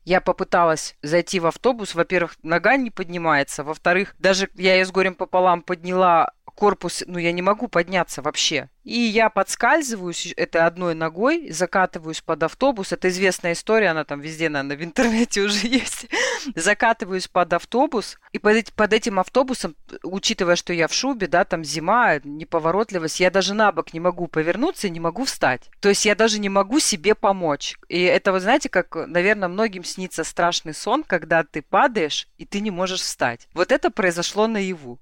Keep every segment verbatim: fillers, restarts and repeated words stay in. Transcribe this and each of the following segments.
Я попыталась зайти в автобус. Во-первых, нога не поднимается. Во-вторых, даже я ее с горем пополам подняла корпус, ну, я не могу подняться вообще. И я подскальзываюсь этой одной ногой, закатываюсь под автобус. Это известная история, она там везде, наверное, в интернете уже есть. Закатываюсь под автобус. И под, эти, под этим автобусом, учитывая, что я в шубе, да, там зима, неповоротливость, я даже на бок не могу повернуться и не могу встать. То есть я даже не могу себе помочь. И это, вы знаете, как, наверное, многим снится страшный сон, когда ты падаешь, и ты не можешь встать. Вот это произошло наяву.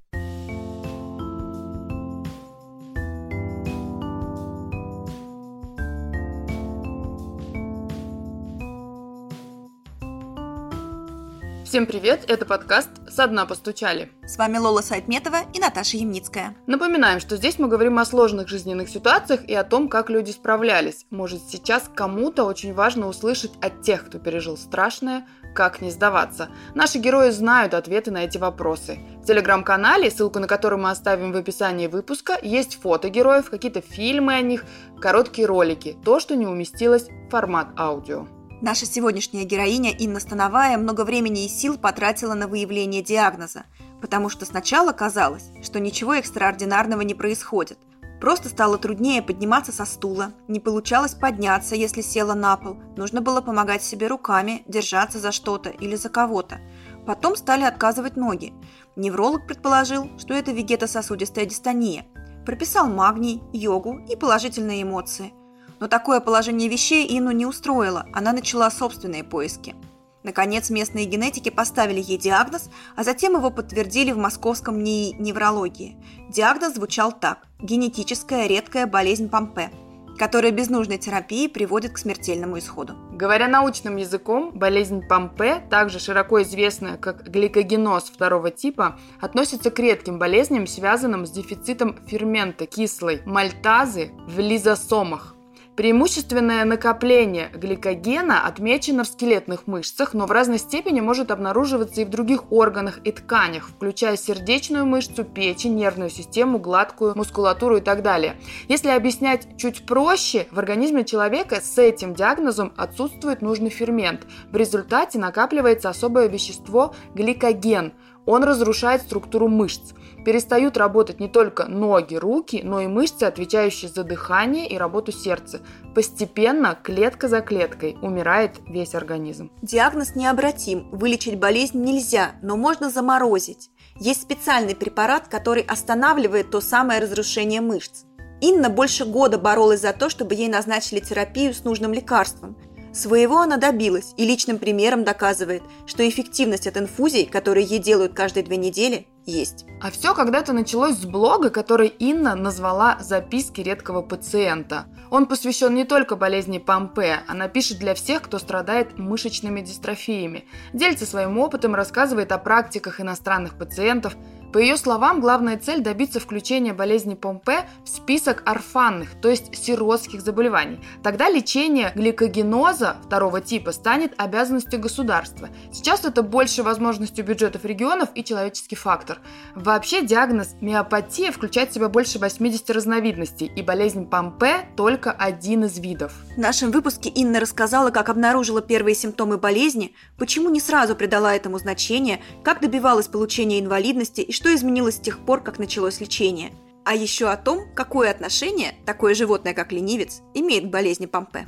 Всем привет, это подкаст «Со дна постучали». С вами Лола Сайтметова и Наташа Ямницкая. Напоминаем, что здесь мы говорим о сложных жизненных ситуациях и о том, как люди справлялись. Может, сейчас кому-то очень важно услышать от тех, кто пережил страшное, как не сдаваться. Наши герои знают ответы на эти вопросы. В телеграм-канале, ссылку на который мы оставим в описании выпуска, есть фото героев, какие-то фильмы о них, короткие ролики, то, что не уместилось в формат аудио. Наша сегодняшняя героиня Инна Становая много времени и сил потратила на выявление диагноза, потому что сначала казалось, что ничего экстраординарного не происходит. Просто стало труднее подниматься со стула, не получалось подняться, если села на пол, нужно было помогать себе руками, держаться за что-то или за кого-то. Потом стали отказывать ноги. Невролог предположил, что это вегетососудистая дистония. Прописал магний, йогу и положительные эмоции. Но такое положение вещей Инну не устроило, она начала собственные поиски. Наконец, местные генетики поставили ей диагноз, а затем его подтвердили в московском НИИ неврологии. Диагноз звучал так – генетическая редкая болезнь Помпе, которая без нужной терапии приводит к смертельному исходу. Говоря научным языком, болезнь Помпе, также широко известная как гликогеноз второго типа, относится к редким болезням, связанным с дефицитом фермента кислой мальтазы в лизосомах. Преимущественное накопление гликогена отмечено в скелетных мышцах, но в разной степени может обнаруживаться и в других органах и тканях, включая сердечную мышцу, печень, нервную систему, гладкую мускулатуру и так далее. Если объяснять чуть проще, в организме человека с этим диагнозом отсутствует нужный фермент. В результате накапливается особое вещество – гликоген. Он разрушает структуру мышц. Перестают работать не только ноги, руки, но и мышцы, отвечающие за дыхание и работу сердца. Постепенно, клетка за клеткой, умирает весь организм. Диагноз необратим, вылечить болезнь нельзя, но можно заморозить. Есть специальный препарат, который останавливает то самое разрушение мышц. Инна больше года боролась за то, чтобы ей назначили терапию с нужным лекарством. Своего она добилась и личным примером доказывает, что эффективность от инфузий, которые ей делают каждые две недели, есть. А все когда-то началось с блога, который Инна назвала «Записки редкого пациента». Он посвящен не только болезни Помпе, она пишет для всех, кто страдает мышечными дистрофиями. Делится своим опытом, рассказывает о практиках иностранных пациентов. По ее словам, главная цель – добиться включения болезни Помпе в список орфанных, то есть сиротских заболеваний. Тогда лечение гликогеноза второго типа станет обязанностью государства. Сейчас это больше возможностью бюджетов регионов и человеческий фактор. Вообще диагноз миопатия включает в себя больше восемьдесят разновидностей, и болезнь Помпе только один из видов. В нашем выпуске Инна рассказала, как обнаружила первые симптомы болезни, почему не сразу придала этому значение, как добивалась получения инвалидности и что изменилось с тех пор, как началось лечение. А еще о том, какое отношение такое животное, как ленивец, имеет к болезни Помпе.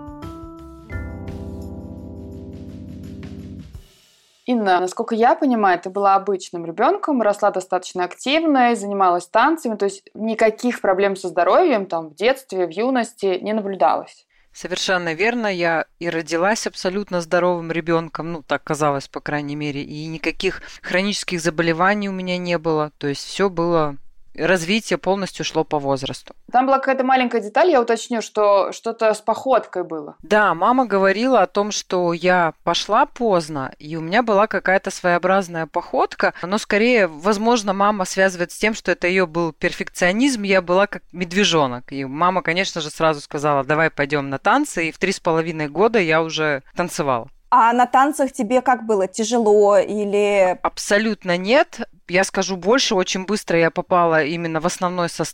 Инна, насколько я понимаю, ты была обычным ребенком, росла достаточно активной, занималась танцами, то есть никаких проблем со здоровьем там в детстве, в юности не наблюдалось. Совершенно верно. Я и родилась абсолютно здоровым ребенком, ну, так казалось, по крайней мере, и никаких хронических заболеваний у меня не было. То есть все было, развитие полностью шло по возрасту. Там была какая-то маленькая деталь, я уточню, что что-то с походкой было. Да, мама говорила о том, что я пошла поздно, и у меня была какая-то своеобразная походка, но скорее, возможно, мама связывает с тем, что это ее был перфекционизм, я была как медвежонок. И мама, конечно же, сразу сказала: давай пойдем на танцы, и в три с половиной года я уже танцевала. А на танцах тебе как было? Тяжело или... Абсолютно нет. Я скажу больше, очень быстро я попала именно в основной состав.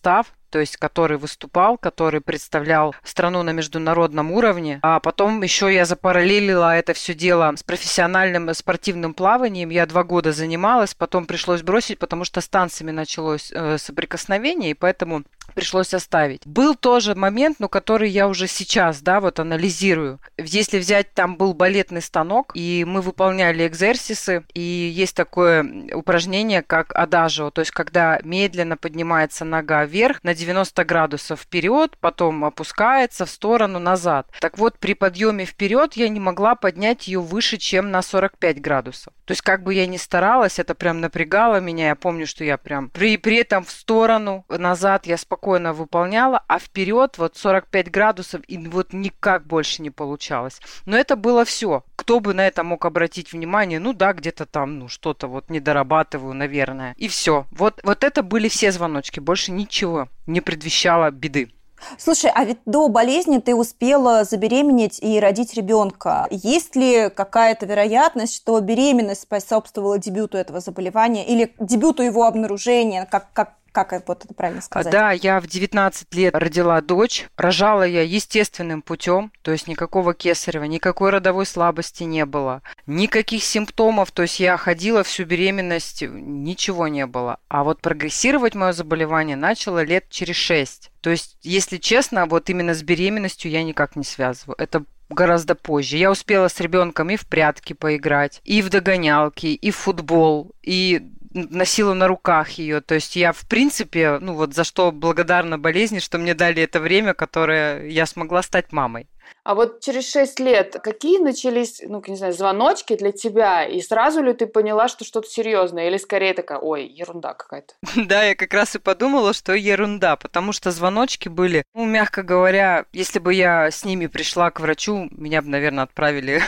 то есть который выступал, который представлял страну на международном уровне. А потом еще я запараллелила это все дело с профессиональным спортивным плаванием. Я два года занималась, потом пришлось бросить, потому что с танцами началось э, соприкосновение, и поэтому пришлось оставить. Был тоже момент, но который я уже сейчас, да, вот анализирую. Если взять, там был балетный станок, и мы выполняли экзерсисы, и есть такое упражнение, как адажио, то есть когда медленно поднимается нога вверх на девяносто градусов вперед, потом опускается в сторону назад. Так вот, при подъеме вперед я не могла поднять ее выше, чем на сорок пять градусов. То есть как бы я ни старалась, это прям напрягало меня. Я помню, что я прям при, при этом в сторону, назад я спокойно выполняла, а вперед вот сорок пять градусов, и вот никак больше не получалось. Но это было все. Кто бы на это мог обратить внимание? Ну да, где-то там, ну что-то вот не дорабатываю, наверное. И все. Вот, вот это были все звоночки. Больше ничего не предвещало беды. Слушай, а ведь до болезни ты успела забеременеть и родить ребенка. Есть ли какая-то вероятность, что беременность способствовала дебюту этого заболевания или дебюту его обнаружения, как, как Как вот это правильно сказать? Да, я в девятнадцать лет родила дочь. Рожала я естественным путем, то есть никакого кесарева, никакой родовой слабости не было, никаких симптомов, то есть я ходила всю беременность, ничего не было. А вот прогрессировать мое заболевание начало лет через шесть. То есть, если честно, вот именно с беременностью я никак не связываю. Это гораздо позже. Я успела с ребенком и в прятки поиграть, и в догонялки, и в футбол, и носила на руках ее. То есть я, в принципе, ну вот за что благодарна болезни, что мне дали это время, которое я смогла стать мамой. А вот через шесть лет какие начались, ну, не знаю, звоночки для тебя? И сразу ли ты поняла, что что-то серьезное? Или скорее такая, ой, ерунда какая-то? Да, я как раз и подумала, что ерунда, потому что звоночки были, ну, мягко говоря, если бы я с ними пришла к врачу, меня бы, наверное, отправили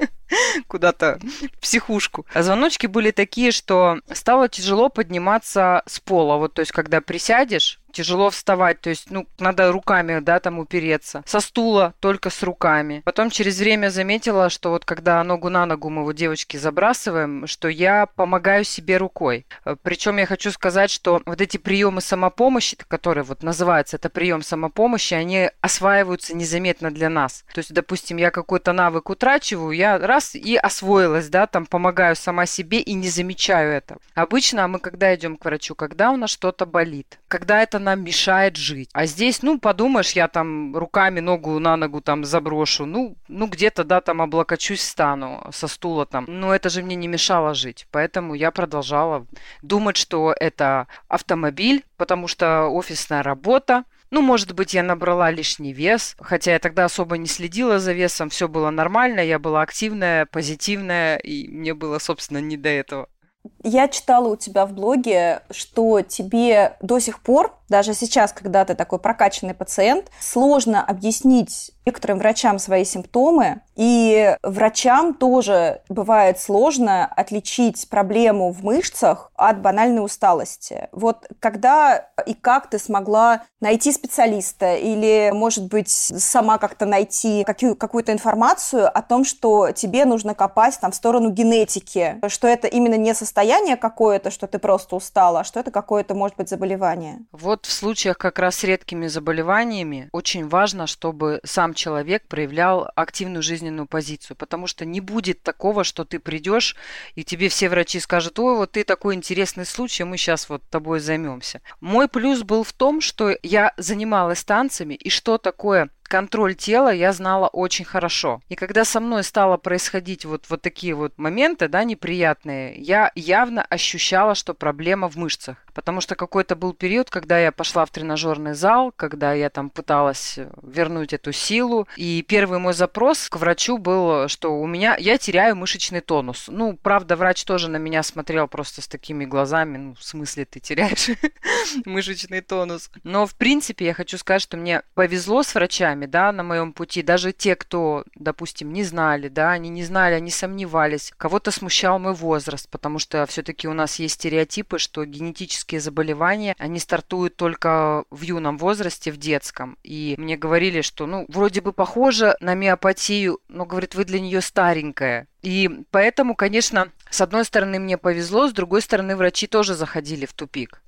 куда-то в психушку. А звоночки были такие, что стало тяжело подниматься с пола. Вот, то есть, когда присядешь, тяжело вставать, то есть, ну, надо руками, да, там упереться. Со стула только с руками. Потом через время заметила, что вот когда ногу на ногу мы вот девочки забрасываем, что я помогаю себе рукой. Причем я хочу сказать, что вот эти приемы самопомощи, которые вот называются, это прием самопомощи, они осваиваются незаметно для нас. То есть, допустим, я какой-то навык утрачиваю, я раз и освоилась, да, там помогаю сама себе и не замечаю это. Обычно мы когда идем к врачу, когда у нас что-то болит, когда это нам мешает жить. А здесь, ну, подумаешь, я там руками ногу на ногу там заброшу, ну, ну где-то, да, там облокочусь, встану со стула там. Но это же мне не мешало жить. Поэтому я продолжала думать, что это автомобиль, потому что офисная работа. Ну, может быть, я набрала лишний вес, хотя я тогда особо не следила за весом, все было нормально, я была активная, позитивная, и мне было, собственно, не до этого. Я читала у тебя в блоге, что тебе до сих пор, даже сейчас, когда ты такой прокачанный пациент, сложно объяснить некоторым врачам свои симптомы, и врачам тоже бывает сложно отличить проблему в мышцах от банальной усталости. Вот когда и как ты смогла найти специалиста или, может быть, сама как-то найти какую- какую-то информацию о том, что тебе нужно копать там в сторону генетики, что это именно не состояние какое-то, что ты просто устала, а что это какое-то, может быть, заболевание? Вот в случаях как раз с редкими заболеваниями очень важно, чтобы сам человек проявлял активную жизненную позицию, потому что не будет такого, что ты придешь и тебе все врачи скажут: ой, вот ты такой интересный случай, мы сейчас вот тобой займемся. Мой плюс был в том, что я занималась танцами, и что такое контроль тела я знала очень хорошо. И когда со мной стало происходить вот, вот такие вот моменты, да, неприятные, я явно ощущала, что проблема в мышцах. Потому что какой-то был период, когда я пошла в тренажерный зал, когда я там пыталась вернуть эту силу. И первый мой запрос к врачу был, что у меня, я теряю мышечный тонус. Ну, правда, врач тоже на меня смотрел просто с такими глазами. Ну, в смысле ты теряешь мышечный тонус? Но, в принципе, я хочу сказать, что мне повезло с врачами, да, на моем пути. Даже те, кто, допустим, не знали, да, они не знали, они сомневались. Кого-то смущал мой возраст, потому что все-таки у нас есть стереотипы, что генетические заболевания, они стартуют только в юном возрасте, в детском. И мне говорили, что, ну, вроде бы похоже на миопатию, но, говорит, вы для нее старенькая. И поэтому, конечно, с одной стороны мне повезло, с другой стороны врачи тоже заходили в тупик.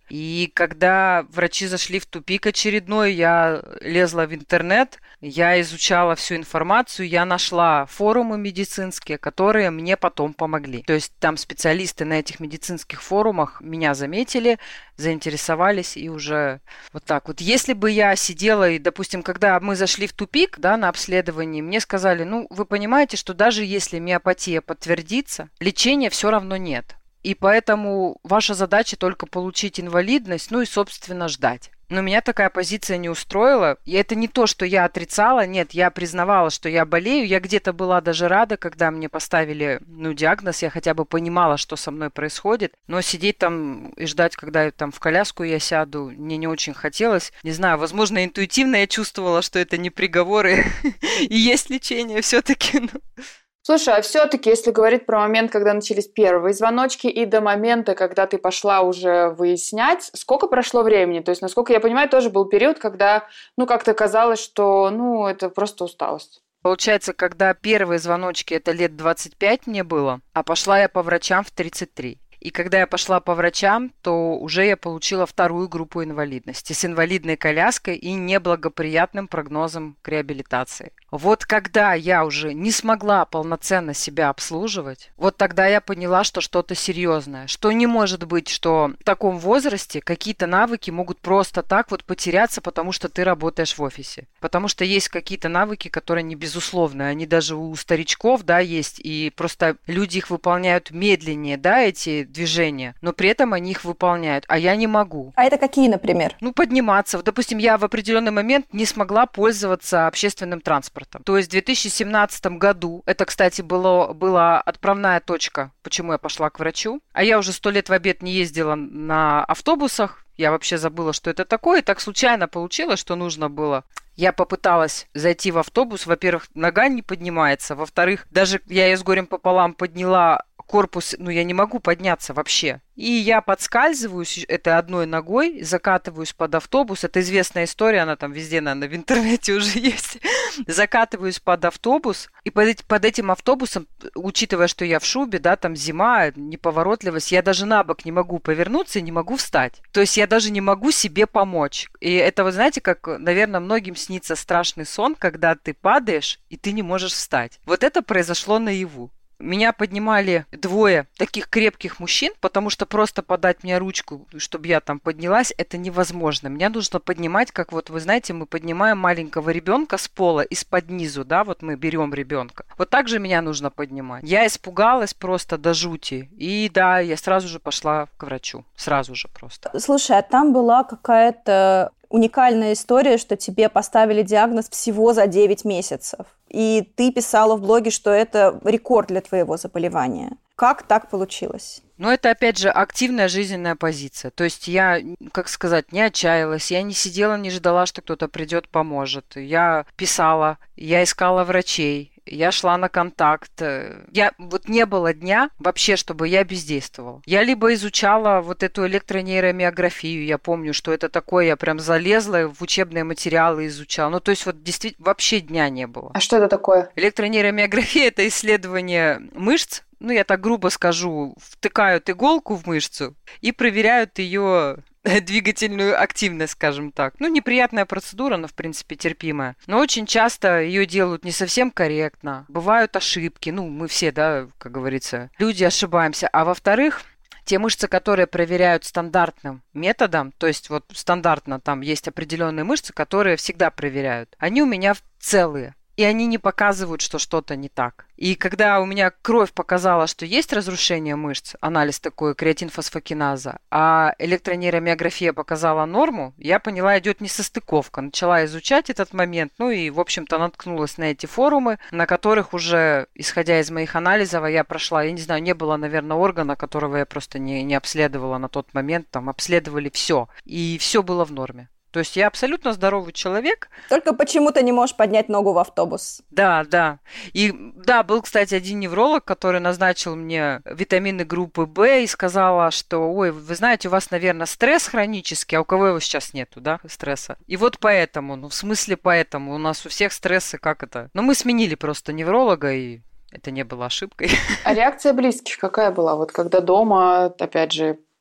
И когда врачи зашли в тупик очередной, я лезла в интернет, я изучала всю информацию, я нашла форумы медицинские, которые мне потом помогли. То есть там специалисты на этих медицинских форумах меня заметили, заинтересовались и уже вот так вот. Если бы я сидела и, допустим, когда мы зашли в тупик, да, на обследовании, мне сказали, ну, вы понимаете, что даже если миопатия подтвердится, лечения все равно нет. И поэтому ваша задача только получить инвалидность, ну и, собственно, ждать. Но меня такая позиция не устроила. И это не то, что я отрицала. Нет, я признавала, что я болею. Я где-то была даже рада, когда мне поставили ну, диагноз. Я хотя бы понимала, что со мной происходит. Но сидеть там и ждать, когда там в коляску я сяду, мне не очень хотелось. Не знаю, возможно, интуитивно я чувствовала, что это не приговоры и есть лечение все-таки. Слушай, а все-таки, если говорить про момент, когда начались первые звоночки, и до момента, когда ты пошла уже выяснять, сколько прошло времени? То есть, насколько я понимаю, тоже был период, когда, ну, как-то казалось, что, ну, это просто усталость. Получается, когда первые звоночки, это лет двадцать пять мне было, а пошла я по врачам в тридцать три. И когда я пошла по врачам, то уже я получила вторую группу инвалидности с инвалидной коляской и неблагоприятным прогнозом к реабилитации. Вот когда я уже не смогла полноценно себя обслуживать, вот тогда я поняла, что что-то серьезное, что не может быть, что в таком возрасте какие-то навыки могут просто так вот потеряться, потому что ты работаешь в офисе. Потому что есть какие-то навыки, которые не безусловные, они даже у старичков, да, есть, и просто люди их выполняют медленнее, да, эти движения, но при этом они их выполняют, а я не могу. А это какие, например? Ну, подниматься. Допустим, я в определенный момент не смогла пользоваться общественным транспортом. То есть в две тысячи семнадцатом году, это, кстати, было, была отправная точка, почему я пошла к врачу, а я уже сто лет в обед не ездила на автобусах, я вообще забыла, что это такое, и так случайно получилось, что нужно было. Я попыталась зайти в автобус, во-первых, нога не поднимается, во-вторых, даже я ее с горем пополам подняла корпус, ну, я не могу подняться вообще. И я подскальзываюсь этой одной ногой, закатываюсь под автобус. Это известная история, она там везде, наверное, в интернете уже есть. Закатываюсь под автобус, и под, под этим автобусом, учитывая, что я в шубе, да, там зима, неповоротливость, я даже на бок не могу повернуться и не могу встать. То есть я даже не могу себе помочь. И это, вы знаете, как, наверное, многим снится страшный сон, когда ты падаешь, и ты не можешь встать. Вот это произошло наяву. Меня поднимали двое таких крепких мужчин, потому что просто подать мне ручку, чтобы я там поднялась, это невозможно. Меня нужно поднимать, как вот, вы знаете, мы поднимаем маленького ребенка с пола из-под низу, да, вот мы берем ребенка. Вот так же меня нужно поднимать. Я испугалась просто до жути. И да, я сразу же пошла к врачу. Сразу же просто. Слушай, а там была какая-то уникальная история, что тебе поставили диагноз всего за девять месяцев. И ты писала в блоге, что это рекорд для твоего заболевания. Как так получилось? Ну, это, опять же, активная жизненная позиция. То есть я, как сказать, не отчаялась, я не сидела, не ждала, что кто-то придет, поможет. Я писала, я искала врачей, я шла на контакт. Я, вот не было дня вообще, чтобы я бездействовала. Я либо изучала вот эту электронейромиографию, я помню, что это такое, я прям залезла в учебные материалы, изучала. Ну, то есть вот действительно вообще дня не было. А что это такое? Электронейромиография – это исследование мышц, ну, я так грубо скажу, втыкают иголку в мышцу и проверяют ее двигательную активность, скажем так. Ну, неприятная процедура, но, в принципе, терпимая. Но очень часто ее делают не совсем корректно. Бывают ошибки. Ну, мы все, да, как говорится, люди ошибаемся. А во-вторых, те мышцы, которые проверяют стандартным методом, то есть вот стандартно там есть определенные мышцы, которые всегда проверяют, они у меня целые. И они не показывают, что что-то не так. И когда у меня кровь показала, что есть разрушение мышц, анализ такой, креатинфосфокиназа, а электронейромиография показала норму, я поняла, идет несостыковка. Начала изучать этот момент, ну и, в общем-то, наткнулась на эти форумы, на которых уже, исходя из моих анализов, я прошла, я не знаю, не было, наверное, органа, которого я просто не, не обследовала на тот момент, там обследовали все, и все было в норме. То есть я абсолютно здоровый человек. Только почему-то не можешь поднять ногу в автобус. Да, да. И да, был, кстати, один невролог, который назначил мне витамины группы В и сказала, что, ой, вы знаете, у вас, наверное, стресс хронический, а у кого его сейчас нету, да, стресса. И вот поэтому, ну, в смысле поэтому, у нас у всех стрессы, как это? Ну, мы сменили просто невролога, и это не было ошибкой. А реакция близких какая была? Вот когда дома, опять же,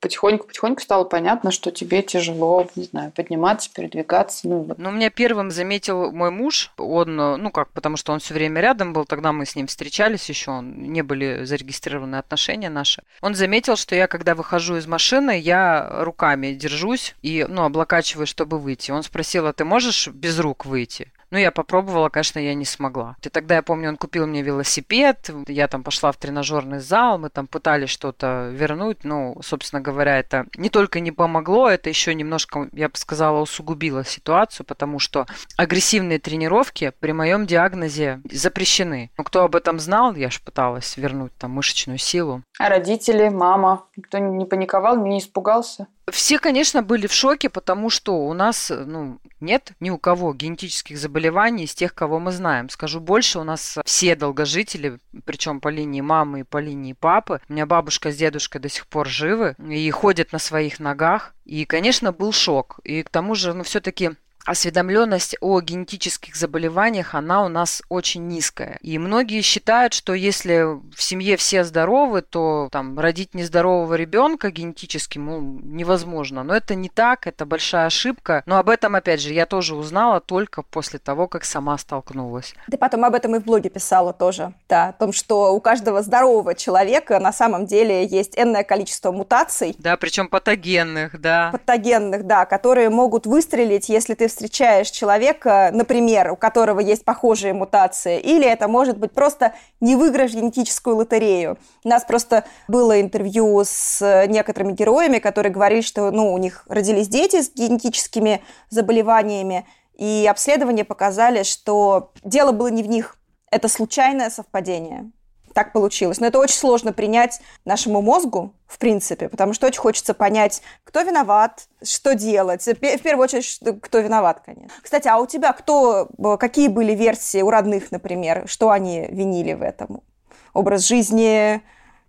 потихоньку-потихоньку стало понятно, что тебе тяжело, не знаю, подниматься, передвигаться. Ну, вот. Ну, меня первым заметил мой муж. Он, ну как, потому что он все время рядом был, тогда мы с ним встречались еще, не были зарегистрированы отношения наши. Он заметил, что я, когда выхожу из машины, я руками держусь и, ну, облокачиваюсь, чтобы выйти. Он спросил: а ты можешь без рук выйти? Ну, я попробовала, конечно, я не смогла. И тогда, я помню, он купил мне велосипед, я там пошла в тренажерный зал, мы там пытались что-то вернуть, ну, собственно говоря, это не только не помогло, это еще немножко, я бы сказала, усугубило ситуацию, потому что агрессивные тренировки при моем диагнозе запрещены. Ну, кто об этом знал, я же пыталась вернуть там мышечную силу. А родители, мама, никто не паниковал, не испугался? Все, конечно, были в шоке, потому что у нас, ну, нет ни у кого генетических заболеваний из тех, кого мы знаем. Скажу больше, у нас все долгожители, причем по линии мамы и по линии папы. У меня бабушка с дедушкой до сих пор живы и ходят на своих ногах. И, конечно, был шок. И к тому же, ну, все-таки осведомленность о генетических заболеваниях, она у нас очень низкая. И многие считают, что если в семье все здоровы, то там родить нездорового ребенка генетически, ну, невозможно. Но это не так, это большая ошибка. Но об этом, опять же, я тоже узнала только после того, как сама столкнулась. Ты потом об этом и в блоге писала тоже, да, о том, что у каждого здорового человека на самом деле есть энное количество мутаций. Да, причем патогенных, да. Патогенных, да, которые могут выстрелить, если ты встречаешь человека, например, у которого есть похожие мутации, или это может быть просто не выигрыш в генетическую лотерею. У нас просто было интервью с некоторыми героями, которые говорили, что, ну, у них родились дети с генетическими заболеваниями, и обследования показали, что дело было не в них. Это случайное совпадение. Так получилось. Но это очень сложно принять нашему мозгу, в принципе, потому что очень хочется понять, кто виноват, что делать. В первую очередь, кто виноват, конечно. Кстати, а у тебя кто, какие были версии у родных, например? Что они винили в этом? Образ жизни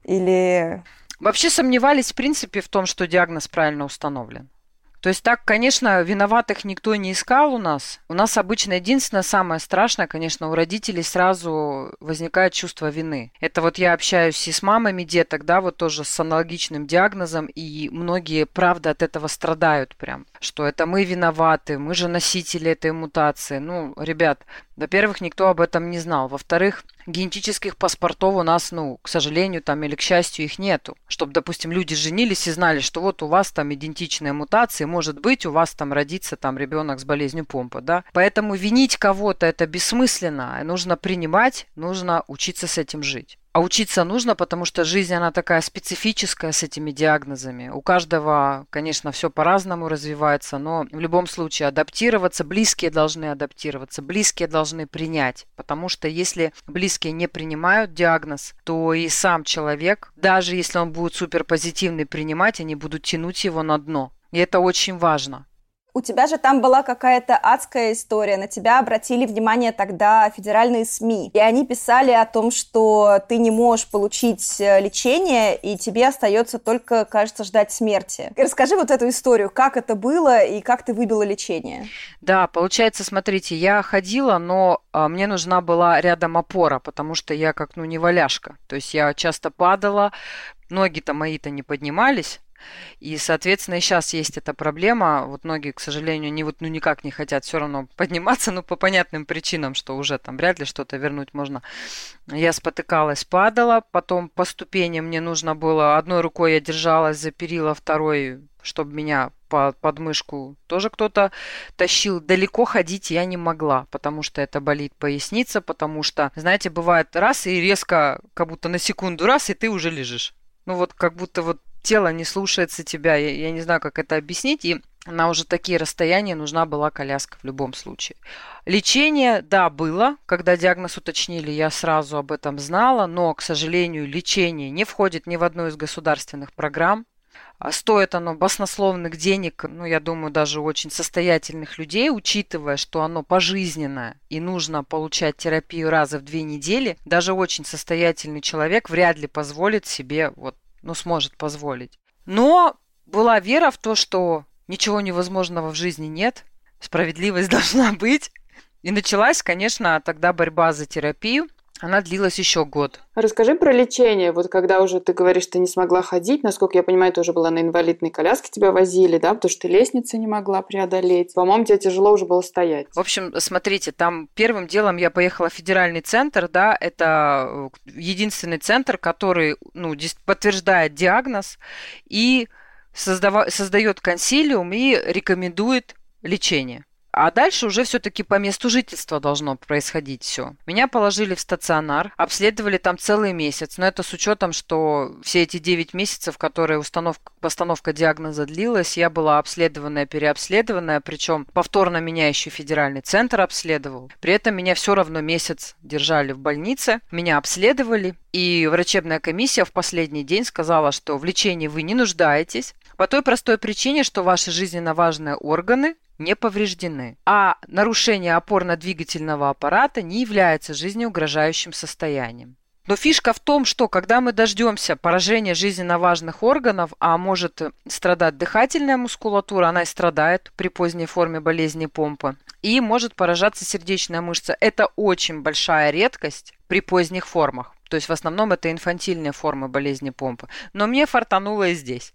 или... Вообще сомневались, в принципе, в том, что диагноз правильно установлен. То есть так, конечно, виноватых никто не искал у нас. У нас обычно единственное, самое страшное, конечно, у родителей сразу возникает чувство вины. Это вот я общаюсь и с мамами деток, да, вот тоже с аналогичным диагнозом, и многие, правда, от этого страдают прям, что это мы виноваты, мы же носители этой мутации. Ну, ребят, во-первых, никто об этом не знал. Во-вторых, генетических паспортов у нас, ну, к сожалению, там или к счастью, их нету. Чтобы, допустим, люди женились и знали, что вот у вас там идентичные мутации, может быть, у вас там родится там ребенок с болезнью Помпа, да. Поэтому винить кого-то это бессмысленно. Нужно принимать, нужно учиться с этим жить. А учиться нужно, потому что жизнь, она такая специфическая с этими диагнозами. У каждого, конечно, все по-разному развивается, но в любом случае адаптироваться, близкие должны адаптироваться, близкие должны принять. Потому что если близкие не принимают диагноз, то и сам человек, даже если он будет суперпозитивный принимать, они будут тянуть его на дно. И это очень важно. У тебя же там была какая-то адская история, на тебя обратили внимание тогда федеральные СМИ, и они писали о том, что ты не можешь получить лечение, и тебе остается только, кажется, ждать смерти. Расскажи вот эту историю, как это было и как ты выбила лечение. Да, получается, смотрите, я ходила, но а, мне нужна была рядом опора, потому что я как, ну, не валяшка, то есть я часто падала, ноги-то мои-то не поднимались. И, соответственно, и сейчас есть эта проблема. Вот многие, к сожалению, не, вот, ну, никак не хотят все равно подниматься, ну, по понятным причинам, что уже там вряд ли что-то вернуть можно. Я спотыкалась, падала, потом по ступеням мне нужно было, одной рукой я держалась за перила, второй, чтобы меня по подмышку тоже кто-то тащил. Далеко ходить я не могла, потому что это болит поясница, потому что, знаете, бывает раз и резко, как будто на секунду раз, и ты уже лежишь. Ну, вот как будто вот тело не слушается тебя, я, я не знаю, как это объяснить, и на уже такие расстояния нужна была коляска в любом случае. Лечение, да, было, когда диагноз уточнили, я сразу об этом знала, но, к сожалению, лечение не входит ни в одну из государственных программ. Стоит оно баснословных денег, ну, я думаю, даже у очень состоятельных людей, учитывая, что оно пожизненное и нужно получать терапию раза в две недели, даже очень состоятельный человек вряд ли позволит себе вот ну, сможет позволить. Но была вера в то, что ничего невозможного в жизни нет, справедливость должна быть. И началась, конечно, тогда борьба за терапию. она длилась еще год. Расскажи про лечение. Вот когда уже ты говоришь, ты не смогла ходить, насколько я понимаю, ты уже была на инвалидной коляске, тебя возили, да, потому что ты лестницы не могла преодолеть. По-моему, тебе тяжело уже было стоять. В общем, смотрите, там первым делом я поехала в федеральный центр, да, это единственный центр, который, ну, подтверждает диагноз и создава- создает консилиум и рекомендует лечение. А дальше уже все-таки по месту жительства должно происходить все. Меня положили в стационар, обследовали там целый месяц, но это с учетом, что все эти девять месяцев, которые установка, постановка диагноза длилась, я была обследованная, переобследованная, причем повторно меня еще федеральный центр обследовал. При этом меня все равно месяц держали в больнице, меня обследовали, и врачебная комиссия в последний день сказала, что в лечении вы не нуждаетесь, по той простой причине, что ваши жизненно важные органы не повреждены, а нарушение опорно-двигательного аппарата не является жизнеугрожающим состоянием. Но фишка в том, что когда мы дождемся поражения жизненно важных органов, а может страдать дыхательная мускулатура, она и страдает при поздней форме болезни помпы, и может поражаться сердечная мышца. Это очень большая редкость при поздних формах. То есть в основном это инфантильные формы болезни помпы. Но мне фартануло и здесь.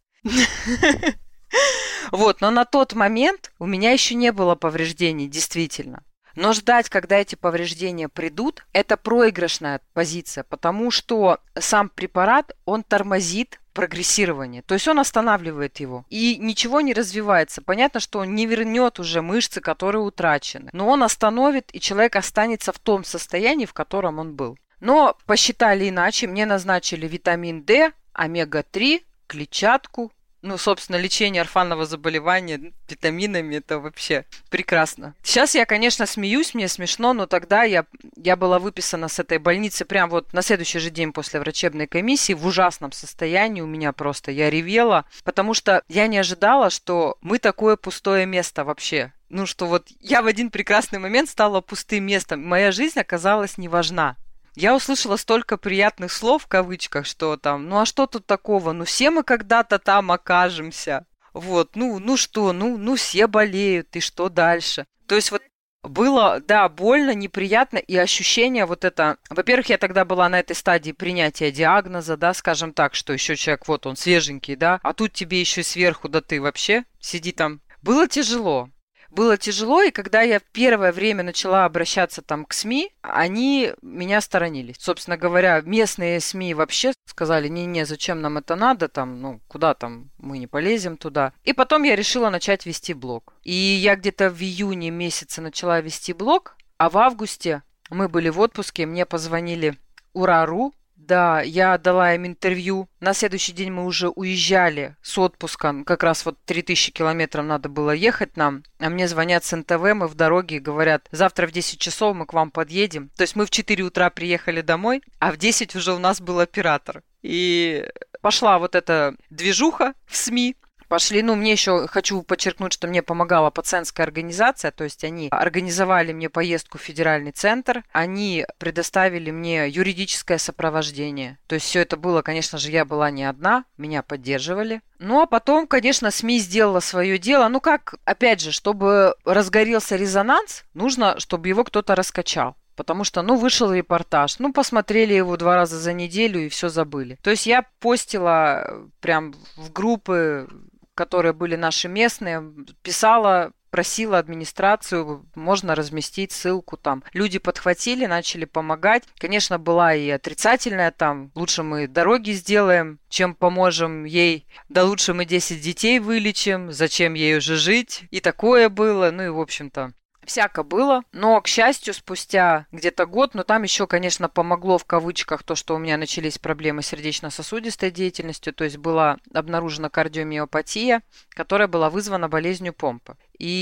Вот, но на тот момент у меня еще не было повреждений, действительно. Но ждать, когда эти повреждения придут, это проигрышная позиция, потому что сам препарат, он тормозит прогрессирование, то есть он останавливает его, и ничего не развивается. Понятно, что он не вернет уже мышцы, которые утрачены, но он остановит, и человек останется в том состоянии, в котором он был. Но посчитали иначе, мне назначили витамин D, омега три, клетчатку. Ну, собственно, лечение орфанного заболевания витаминами – это вообще прекрасно. Сейчас я, конечно, смеюсь, мне смешно, но тогда я, я была выписана с этой больницы прям вот на следующий же день после врачебной комиссии в ужасном состоянии у меня просто. Я ревела, потому что я не ожидала, что мы такое пустое место вообще. Ну, что вот я в один прекрасный момент стала пустым местом. Моя жизнь оказалась не важна. Я услышала столько приятных слов, в кавычках, что там, ну а что тут такого, ну все мы когда-то там окажемся, вот, ну, ну что, ну, ну все болеют, и что дальше? То есть вот было, да, больно, неприятно, и ощущение вот это, во-первых, я тогда была на этой стадии принятия диагноза, да, скажем так, что еще человек, вот он свеженький, да, а тут тебе еще сверху, да ты вообще сиди там. Было тяжело. Было тяжело, и когда я первое время начала обращаться там к СМИ, они меня сторонились. Собственно говоря, местные СМИ вообще сказали, не-не, зачем нам это надо, там, ну, куда там, мы не полезем туда. И потом я решила начать вести блог. И я где-то в июне месяце начала вести блог, а в августе мы были в отпуске, мне позвонили Ура.ру. Да, я дала им интервью. На следующий день мы уже уезжали с отпуска. Как раз вот три тысячи километров надо было ехать нам. А мне звонят с эн тэ вэ, мы в дороге, и говорят, завтра в десять часов мы к вам подъедем. То есть мы в четыре утра приехали домой, а в десять уже у нас был оператор. И пошла вот эта движуха в СМИ. Пошли, ну, мне еще хочу подчеркнуть, что мне помогала пациентская организация, то есть они организовали мне поездку в федеральный центр, они предоставили мне юридическое сопровождение, то есть все это было, конечно же, я была не одна, меня поддерживали. Ну, а потом, конечно, СМИ сделала свое дело, ну, как, опять же, чтобы разгорелся резонанс, нужно, чтобы его кто-то раскачал. Потому что, ну, вышел репортаж, ну, посмотрели его два раза за неделю и все забыли. То есть я постила прям в группы, которые были наши местные, писала, просила администрацию, можно разместить ссылку там. Люди подхватили, начали помогать. Конечно, была и отрицательная там, лучше мы дороги сделаем, чем поможем ей, да лучше мы десять детей вылечим, зачем ей уже жить. И такое было, ну и в общем-то. Всяко было, но, к счастью, спустя где-то год, но там еще, конечно, помогло в кавычках то, что у меня начались проблемы с сердечно-сосудистой деятельностью, то есть была обнаружена кардиомиопатия, которая была вызвана болезнью помпы.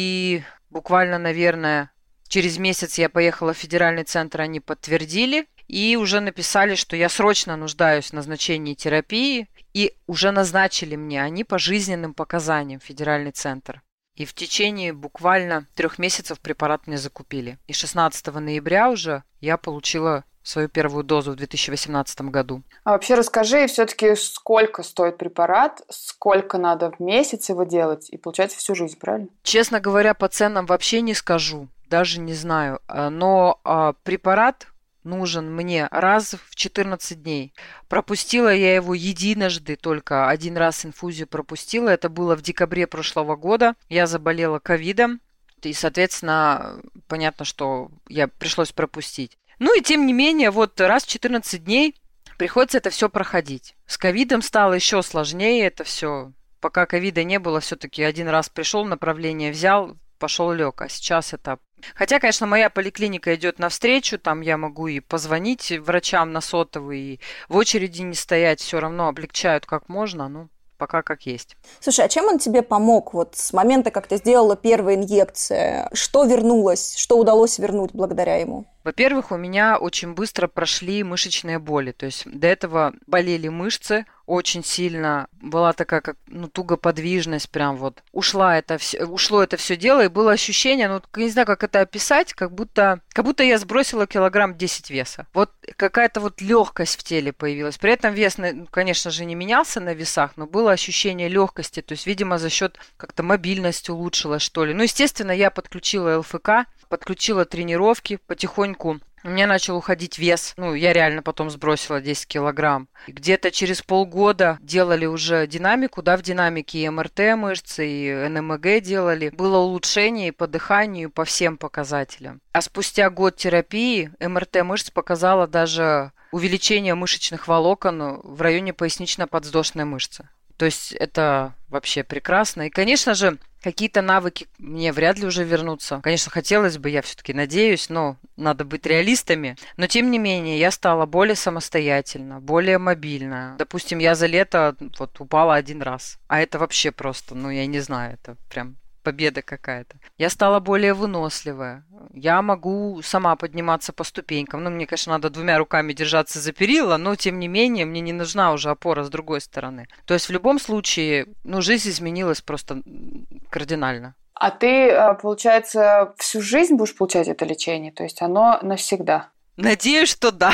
И буквально, наверное, через месяц я поехала в федеральный центр, они подтвердили, и уже написали, что я срочно нуждаюсь в назначении терапии, и уже назначили мне, они по жизненным показаниям, федеральный центр. И в течение буквально трех месяцев препарат мне закупили. И шестнадцатого ноября уже я получила свою первую дозу в две тысячи восемнадцатом году. А вообще расскажи все-таки, сколько стоит препарат, сколько надо в месяц его делать, и получается всю жизнь, правильно? Честно говоря, по ценам вообще не скажу, даже не знаю. Но а, препарат нужен мне раз в четырнадцать дней. Пропустила я его единожды, только один раз инфузию пропустила. Это было в декабре прошлого года. Я заболела ковидом, и, соответственно, понятно, что я пришлось пропустить. Ну и тем не менее, вот раз в четырнадцать дней приходится это все проходить. С ковидом стало еще сложнее это все. Пока ковида не было, все-таки один раз пришел, направление взял, пошел лег. А сейчас это... Хотя, конечно, моя поликлиника идет навстречу, там я могу и позвонить врачам на сотовый, и в очереди не стоять, все равно облегчают как можно, ну, пока как есть. Слушай, а чем он тебе помог вот с момента, как ты сделала первые инъекции? Что вернулось, что удалось вернуть благодаря ему? Во-первых, у меня очень быстро прошли мышечные боли, то есть до этого болели мышцы очень сильно, была такая как ну, тугоподвижность, прям вот ушла это все, ушло это все дело, и было ощущение, ну не знаю, как это описать, как будто, как будто я сбросила килограмм десять веса. Вот какая-то вот легкость в теле появилась. При этом вес, конечно же, не менялся на весах, но было ощущение легкости, то есть, видимо, за счет как-то мобильность улучшилась, что ли. Ну, естественно, я подключила ЛФК, подключила тренировки, потихоньку у меня начал уходить вес. Ну, я реально потом сбросила десять килограмм. Где-то через полгода делали уже динамику, да, в динамике и МРТ мышцы, и эн эм гэ делали. Было улучшение и по дыханию, и по всем показателям. А спустя год терапии эм эр тэ мышц показала даже увеличение мышечных волокон в районе пояснично-подвздошной мышцы. То есть это вообще прекрасно. И, конечно же, какие-то навыки мне вряд ли уже вернутся. Конечно, хотелось бы, я все-таки надеюсь, но надо быть реалистами. Но, тем не менее, я стала более самостоятельна, более мобильна. Допустим, я за лето вот упала один раз. А это вообще просто, ну, я не знаю, это прям победа какая-то. Я стала более выносливая. Я могу сама подниматься по ступенькам. Ну, мне, конечно, надо двумя руками держаться за перила, но, тем не менее, мне не нужна уже опора с другой стороны. То есть, в любом случае, ну, жизнь изменилась просто кардинально. А ты, получается, всю жизнь будешь получать это лечение? То есть, оно навсегда? Надеюсь, что да.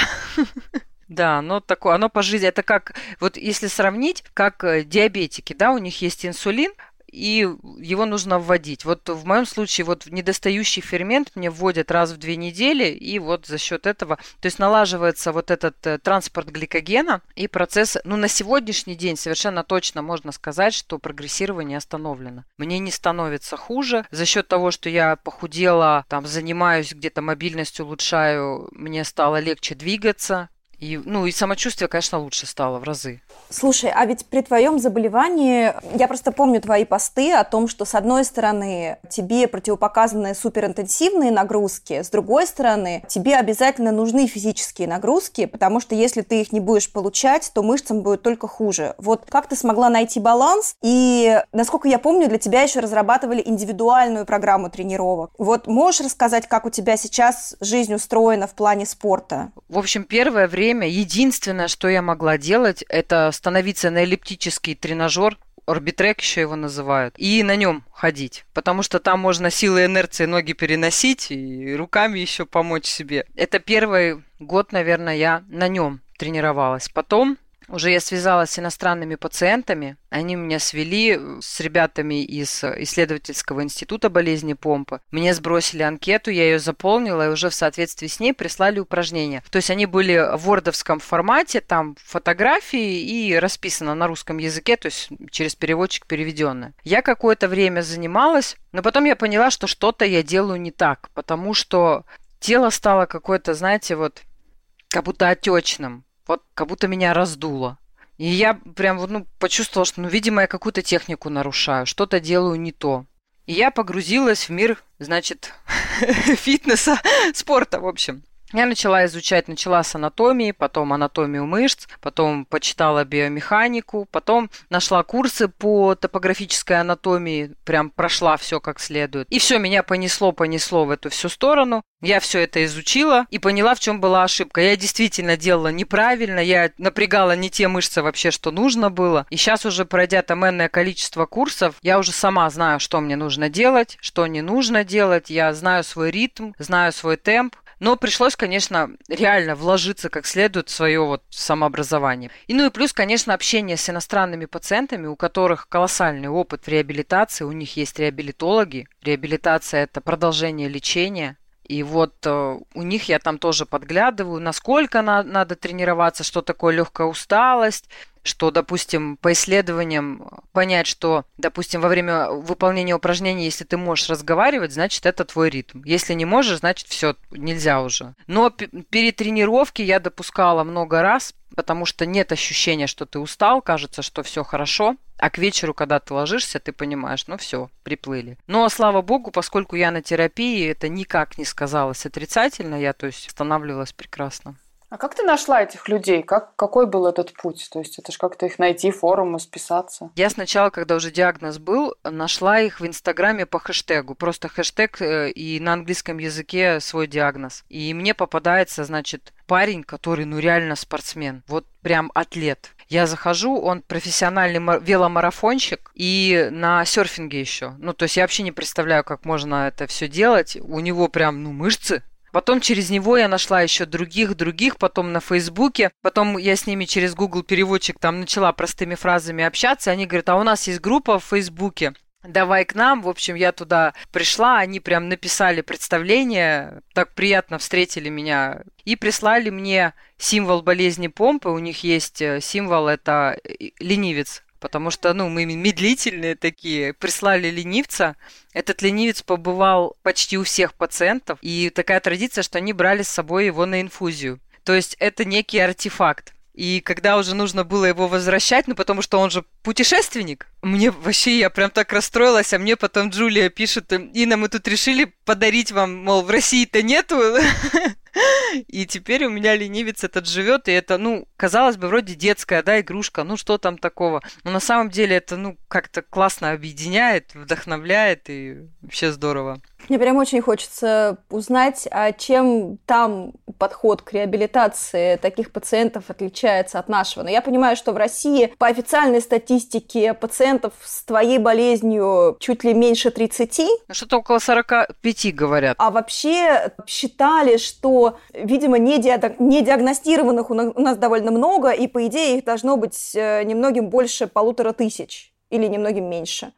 Да, оно такое, оно по жизни. Это как, вот если сравнить, как диабетики, да, у них есть инсулин, и его нужно вводить. Вот в моем случае вот недостающий фермент мне вводят раз в две недели, и вот за счет этого, то есть налаживается вот этот э, транспорт гликогена, и процесс, ну на сегодняшний день совершенно точно можно сказать, что прогрессирование остановлено. Мне не становится хуже. За счет того, что я похудела, там занимаюсь где-то мобильность улучшаю, мне стало легче двигаться. И, ну, и самочувствие, конечно, лучше стало в разы. Слушай, а ведь при твоем заболевании, я просто помню твои посты о том, что с одной стороны тебе противопоказаны суперинтенсивные нагрузки, с другой стороны тебе обязательно нужны физические нагрузки, потому что если ты их не будешь получать, то мышцам будет только хуже. Вот как ты смогла найти баланс? И, насколько я помню, для тебя еще разрабатывали индивидуальную программу тренировок. Вот можешь рассказать, как у тебя сейчас жизнь устроена в плане спорта? В общем, первое время единственное, что я могла делать, это становиться на эллиптический тренажер, орбитрек еще его называют, и на нем ходить, потому что там можно силой инерции ноги переносить и руками еще помочь себе. Это первый год, наверное, я на нем тренировалась. Потом уже я связалась с иностранными пациентами, они меня свели с ребятами из исследовательского института болезни Помпы. Мне сбросили анкету, я ее заполнила, и уже в соответствии с ней прислали упражнения. То есть они были в вордовском формате, там фотографии и расписано на русском языке, то есть через переводчик переведенное. Я какое-то время занималась, но потом я поняла, что что-то я делаю не так, потому что тело стало какое-то, знаете, вот как будто отечным. Вот как будто меня раздуло. И я прям вот, ну, почувствовала, что, ну, видимо, я какую-то технику нарушаю, что-то делаю не то. И я погрузилась в мир, значит, фитнеса, спорта, в общем. Я начала изучать, начала с анатомии, потом анатомию мышц, потом почитала биомеханику, потом нашла курсы по топографической анатомии, прям прошла все как следует. И все, меня понесло, понесло в эту всю сторону. Я все это изучила и поняла, в чем была ошибка. Я действительно делала неправильно, я напрягала не те мышцы вообще, что нужно было. И сейчас уже, пройдя там энное количество курсов, я уже сама знаю, что мне нужно делать, что не нужно делать. Я знаю свой ритм, знаю свой темп. Но пришлось, конечно, реально вложиться как следует в свое вот самообразование. И ну и плюс, конечно, общение с иностранными пациентами, у которых колоссальный опыт в реабилитации, у них есть реабилитологи. Реабилитация – это продолжение лечения. И вот э, у них я там тоже подглядываю, насколько на, надо тренироваться, что такое легкая усталость, что, допустим, по исследованиям понять, что, допустим, во время выполнения упражнений, если ты можешь разговаривать, значит, это твой ритм. Если не можешь, значит, все, нельзя уже. Но п- перед тренировкой я допускала много раз, потому что нет ощущения, что ты устал, кажется, что все хорошо. А к вечеру, когда ты ложишься, ты понимаешь, ну все, приплыли. Но, слава богу, поскольку я на терапии, это никак не сказалось отрицательно, я, то есть, восстанавливалась прекрасно. А как ты нашла этих людей? Как, какой был этот путь? То есть это же как-то их найти, форумы, списаться? Я сначала, когда уже диагноз был, нашла их в Инстаграме по хэштегу. Просто хэштег и на английском языке свой диагноз. И мне попадается, значит, парень, который, ну, реально спортсмен. Вот прям атлет. Я захожу, он профессиональный веломарафонщик и на серфинге еще. Ну, то есть я вообще не представляю, как можно это все делать. У него прям, ну, мышцы. Потом через него я нашла еще других, других, потом на Фейсбуке. Потом я с ними через Google переводчик там начала простыми фразами общаться. Они говорят, а у нас есть группа в Фейсбуке, давай к нам. В общем, я туда пришла, они прям написали представление, так приятно встретили меня и прислали мне символ болезни помпы. У них есть символ, это ленивец. Потому что, ну, мы медлительные такие. Прислали ленивца. Этот ленивец побывал почти у всех пациентов. И такая традиция, что они брали с собой его на инфузию. То есть это некий артефакт. И когда уже нужно было его возвращать, ну, потому что он же путешественник, мне вообще, я прям так расстроилась, а мне потом Джулия пишет, Инна, мы тут решили подарить вам, мол, в России-то нету. И теперь у меня ленивец этот живет, и это, ну, казалось бы, вроде детская, да, игрушка, ну, что там такого. Но на самом деле это, ну, как-то классно объединяет, вдохновляет, и вообще здорово. Мне прям очень хочется узнать, а чем там подход к реабилитации таких пациентов отличается от нашего. Но я понимаю, что в России по официальной статистике пациентов с твоей болезнью чуть ли меньше тридцати. Ну, что-то около сорока пяти говорят. А вообще считали, что, видимо, недиагностированных у нас довольно много, и, по идее, их должно быть немногим больше полутора тысяч или немногим меньше.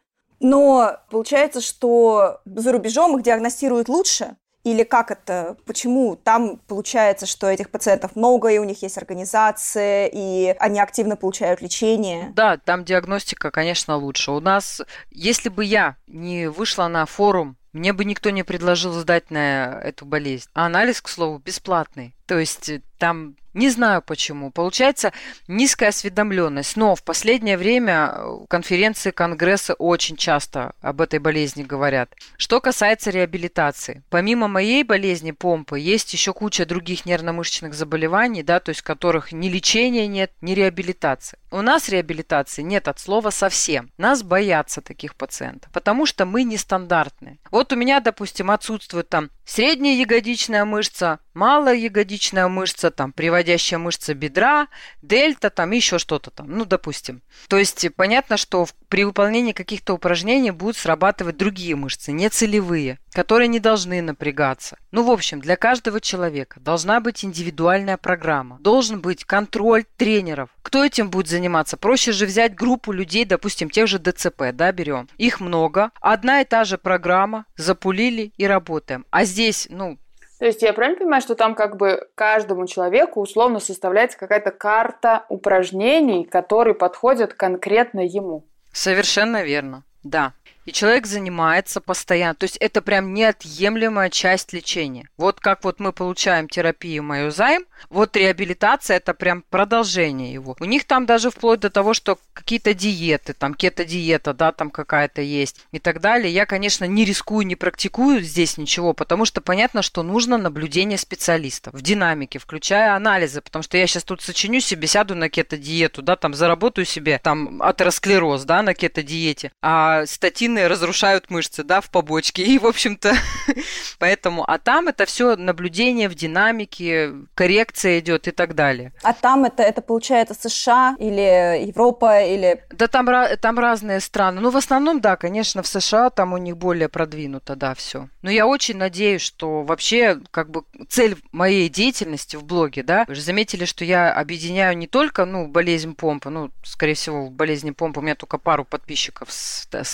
Но получается, что за рубежом их диагностируют лучше? Или как это? Почему там получается, что этих пациентов много, и у них есть организация, и они активно получают лечение? Да, там диагностика, конечно, лучше. У нас, если бы я не вышла на форум, мне бы никто не предложил сдать на эту болезнь. А анализ, к слову, бесплатный. То есть там не знаю почему. Получается низкая осведомленность. Но в последнее время конференции, конгрессы очень часто об этой болезни говорят. Что касается реабилитации. Помимо моей болезни помпы, есть еще куча других нервно-мышечных заболеваний, да, то есть которых ни лечения нет, ни реабилитации. У нас реабилитации нет от слова совсем. Нас боятся таких пациентов, потому что мы нестандартные. Вот у меня, допустим, отсутствует там средняя ягодичная мышца, малая ягодичная мышца, там, приводящая мышца бедра, дельта, там, еще что-то там, ну, допустим. То есть понятно, что при выполнении каких-то упражнений будут срабатывать другие мышцы, нецелевые, которые не должны напрягаться. Ну, в общем, для каждого человека должна быть индивидуальная программа, должен быть контроль тренеров. Кто этим будет заниматься? Проще же взять группу людей, допустим, тех же ДЦП, да, берем. Их много, одна и та же программа, запулили и работаем. А здесь, ну... То есть я правильно понимаю, что там как бы каждому человеку условно составляется какая-то карта упражнений, которые подходят конкретно ему? Совершенно верно, да. И человек занимается постоянно. То есть это прям неотъемлемая часть лечения. Вот как вот мы получаем терапию Майозайм, вот реабилитация – это прям продолжение его. У них там даже вплоть до того, что какие-то диеты, там кето-диета, да, там какая-то есть и так далее. Я, конечно, не рискую, не практикую здесь ничего, потому что понятно, что нужно наблюдение специалистов в динамике, включая анализы, потому что я сейчас тут сочиню себе, сяду на кето-диету, да, там заработаю себе там атеросклероз, да, на кето-диете, а статины разрушают мышцы, да, в побочке. И, в общем-то, поэтому... А там это все наблюдение в динамике, коррекция идет и так далее. А там это, это получается США или Европа, или... Да там, там разные страны. Ну, в основном, да, конечно, в США там у них более продвинуто, да, все. Но я очень надеюсь, что вообще, как бы, цель моей деятельности в блоге, да, вы же заметили, что я объединяю не только, ну, болезнь помпы, ну, скорее всего, в болезни помпы у меня только пару подписчиков с, с аналогичной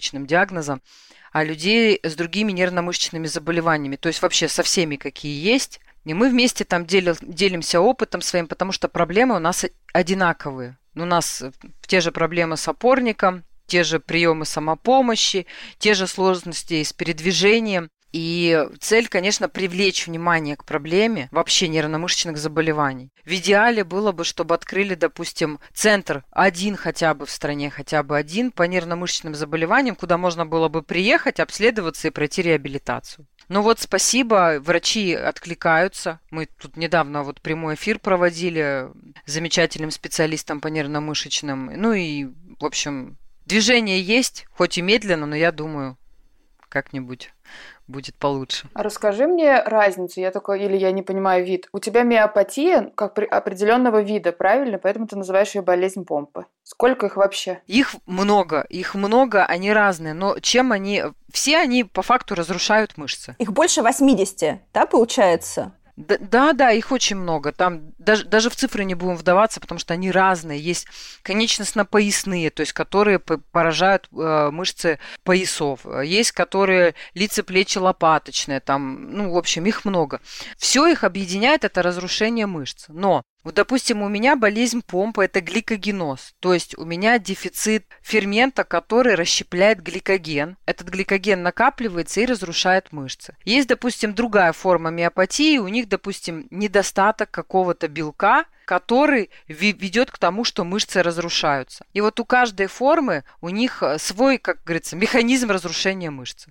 нервно-мышечным диагнозом, а людей с другими нервно-мышечными заболеваниями, то есть вообще со всеми, какие есть. И мы вместе там делим, делимся опытом своим, потому что проблемы у нас одинаковые. У нас те же проблемы с опорником, те же приемы самопомощи, те же сложности с передвижением. И цель, конечно, привлечь внимание к проблеме вообще нервно-мышечных заболеваний. В идеале было бы, чтобы открыли, допустим, центр один хотя бы в стране, хотя бы один по нервно-мышечным заболеваниям, куда можно было бы приехать, обследоваться и пройти реабилитацию. Ну вот спасибо, врачи откликаются. Мы тут недавно вот прямой эфир проводили с замечательным специалистом по нервно-мышечным. Ну и, в общем, движение есть, хоть и медленно, но я думаю, как-нибудь будет получше. А расскажи мне разницу, я только, или я не понимаю вид. У тебя миопатия как при определенного вида, правильно? Поэтому ты называешь ее болезнь Помпе. Сколько их вообще? Их много, их много, они разные, но чем они... Все они по факту разрушают мышцы. Их больше восьмидесяти, да, получается? Да, да, их очень много. Там даже, даже в цифры не будем вдаваться, потому что они разные. Есть конечностно-поясные, то есть которые поражают э, мышцы поясов. Есть, которые лица, плечи, лопаточные. Там, ну, в общем, их много. Все их объединяет это разрушение мышц. Но вот, допустим, у меня болезнь Помпе – это гликогеноз, то есть у меня дефицит фермента, который расщепляет гликоген. Этот гликоген накапливается и разрушает мышцы. Есть, допустим, другая форма миопатии, у них, допустим, недостаток какого-то белка, который ведет к тому, что мышцы разрушаются. И вот у каждой формы у них свой, как говорится, механизм разрушения мышцы.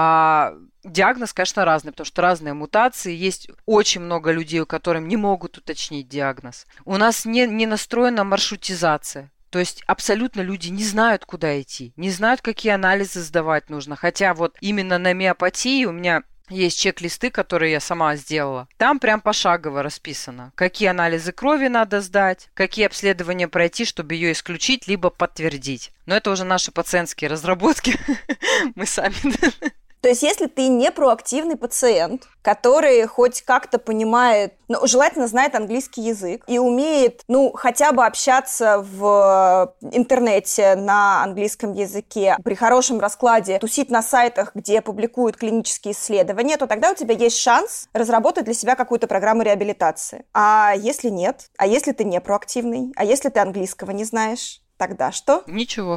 А диагноз, конечно, разный, потому что разные мутации. Есть очень много людей, у которых не могут уточнить диагноз. У нас не, не настроена маршрутизация. То есть абсолютно люди не знают, куда идти, не знают, какие анализы сдавать нужно. Хотя вот именно на миопатии у меня есть чек-листы, которые я сама сделала. Там прям пошагово расписано, какие анализы крови надо сдать, какие обследования пройти, чтобы ее исключить, либо подтвердить. Но это уже наши пациентские разработки. Мы сами... То есть, если ты не проактивный пациент, который хоть как-то понимает, ну, желательно знает английский язык и умеет, ну, хотя бы общаться в интернете на английском языке, при хорошем раскладе тусить на сайтах, где публикуют клинические исследования, то тогда у тебя есть шанс разработать для себя какую-то программу реабилитации. А если нет? А если ты не проактивный? А если ты английского не знаешь? Тогда что? Ничего.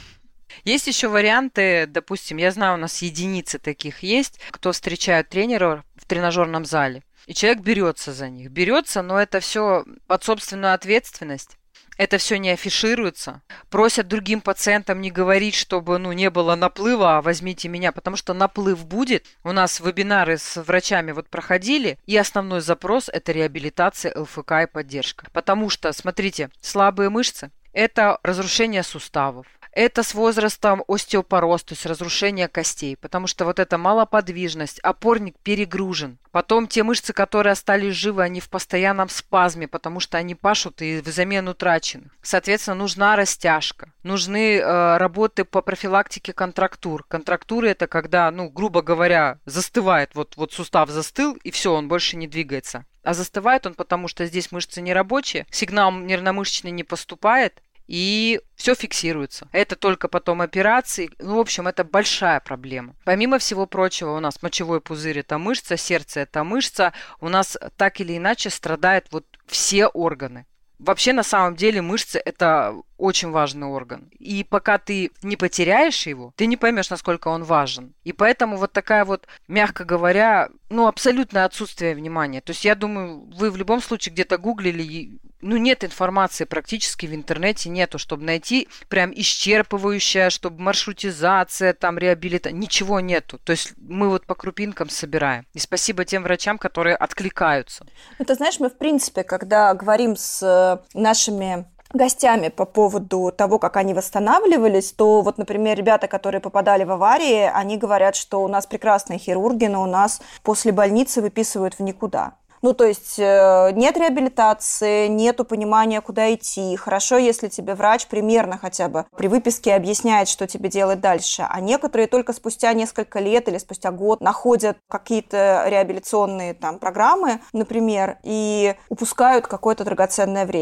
Есть еще варианты, допустим, я знаю, у нас единицы таких есть, кто встречают тренера в тренажерном зале, и человек берется за них. Берется, но это все под собственную ответственность. Это все не афишируется. Просят другим пациентам не говорить, чтобы ну, не было наплыва, а возьмите меня, потому что наплыв будет. У нас вебинары с врачами вот проходили, и основной запрос – это реабилитация, ЛФК и поддержка. Потому что, смотрите, слабые мышцы – это разрушение суставов. Это с возрастом остеопороз, то есть разрушение костей, потому что вот эта малоподвижность, опорник перегружен. Потом те мышцы, которые остались живы, они в постоянном спазме, потому что они пашут и взамен утраченных. Соответственно, нужна растяжка, нужны э, работы по профилактике контрактур. Контрактуры – это когда, ну, грубо говоря, застывает, вот, вот сустав застыл, и все, он больше не двигается. А застывает он, потому что здесь мышцы нерабочие, сигнал нервно-мышечный не поступает, и все фиксируется. Это только потом операции. Ну, в общем, это большая проблема. Помимо всего прочего, у нас мочевой пузырь – это мышца, сердце – это мышца. У нас так или иначе страдают вот все органы. Вообще, на самом деле, мышцы – это очень важный орган. И пока ты не потеряешь его, ты не поймешь, насколько он важен. И поэтому вот такая вот, мягко говоря, ну, абсолютное отсутствие внимания. То есть, я думаю, вы в любом случае где-то гуглили, ну, нет информации практически в интернете, нету, чтобы найти прям исчерпывающая, чтобы маршрутизация, там, реабилитация, ничего нету. То есть, мы вот по крупинкам собираем. И спасибо тем врачам, которые откликаются. Ну, ты знаешь, мы, в принципе, когда говорим с нашими гостями по поводу того, как они восстанавливались, то вот, например, ребята, которые попадали в аварии, они говорят, что у нас прекрасные хирурги, но у нас после больницы выписывают в никуда. Ну, то есть нет реабилитации, нету понимания, куда идти. Хорошо, если тебе врач примерно хотя бы при выписке объясняет, что тебе делать дальше. А некоторые только спустя несколько лет или спустя год находят какие-то реабилитационные там программы, например, и упускают какое-то драгоценное время.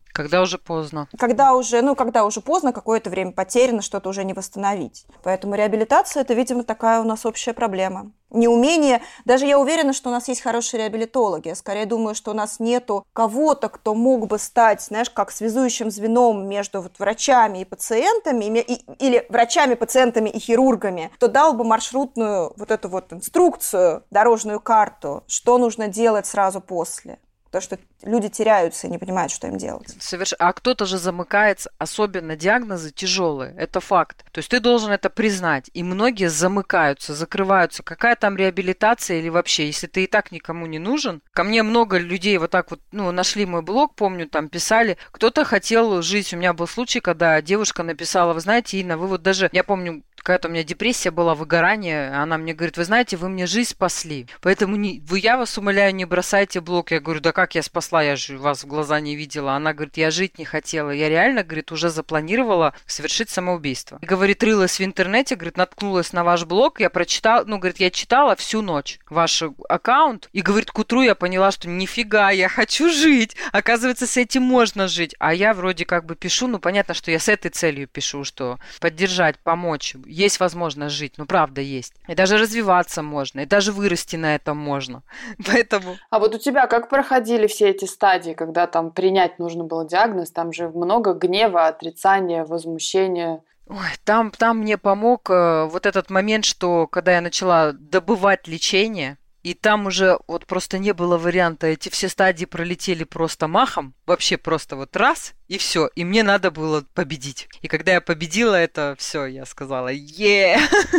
Когда уже поздно. Когда уже, ну, когда уже поздно, какое-то время потеряно, что-то уже не восстановить. Поэтому реабилитация – это, видимо, такая у нас общая проблема. Неумение. Даже я уверена, что у нас есть хорошие реабилитологи. Я скорее думаю, что у нас нету кого-то, кто мог бы стать, знаешь, как связующим звеном между вот врачами и пациентами, и, или врачами, пациентами и хирургами, кто дал бы маршрутную вот эту вот инструкцию, дорожную карту, что нужно делать сразу после. То, что люди теряются и не понимают, что им делать. Соверш... А кто-то же замыкается, особенно диагнозы тяжелые, это факт. То есть ты должен это признать. И многие замыкаются, закрываются. Какая там реабилитация или вообще, если ты и так никому не нужен. Ко мне много людей вот так вот, ну, нашли мой блог, помню, там писали. Кто-то хотел жить. У меня был случай, когда девушка написала, вы знаете, Инна, вы вот даже, я помню, какая-то у меня депрессия была, выгорание, она мне говорит, вы знаете, вы мне жизнь спасли, поэтому не, вы, я вас умоляю, не бросайте блог. Я говорю, да как я спасла, я же вас в глаза не видела. Она говорит, я жить не хотела, я реально, говорит, уже запланировала совершить самоубийство. И, говорит, рылась в интернете, говорит, наткнулась на ваш блог, я прочитала, ну, говорит, я читала всю ночь ваш аккаунт, и, говорит, к утру я поняла, что нифига, я хочу жить, оказывается, с этим можно жить. А я вроде как бы пишу, ну, понятно, что я с этой целью пишу, что поддержать, помочь. Есть возможность жить, ну правда есть. И даже развиваться можно, и даже вырасти на этом можно. Поэтому... А вот у тебя как проходили все эти стадии, когда там принять нужно было диагноз? Там же много гнева, отрицания, возмущения. Ой, там, там мне помог э, вот этот момент, что когда я начала добывать лечение, и там уже вот просто не было варианта, эти все стадии пролетели просто махом, вообще просто вот раз, и все, и мне надо было победить. И когда я победила это, все, я сказала, е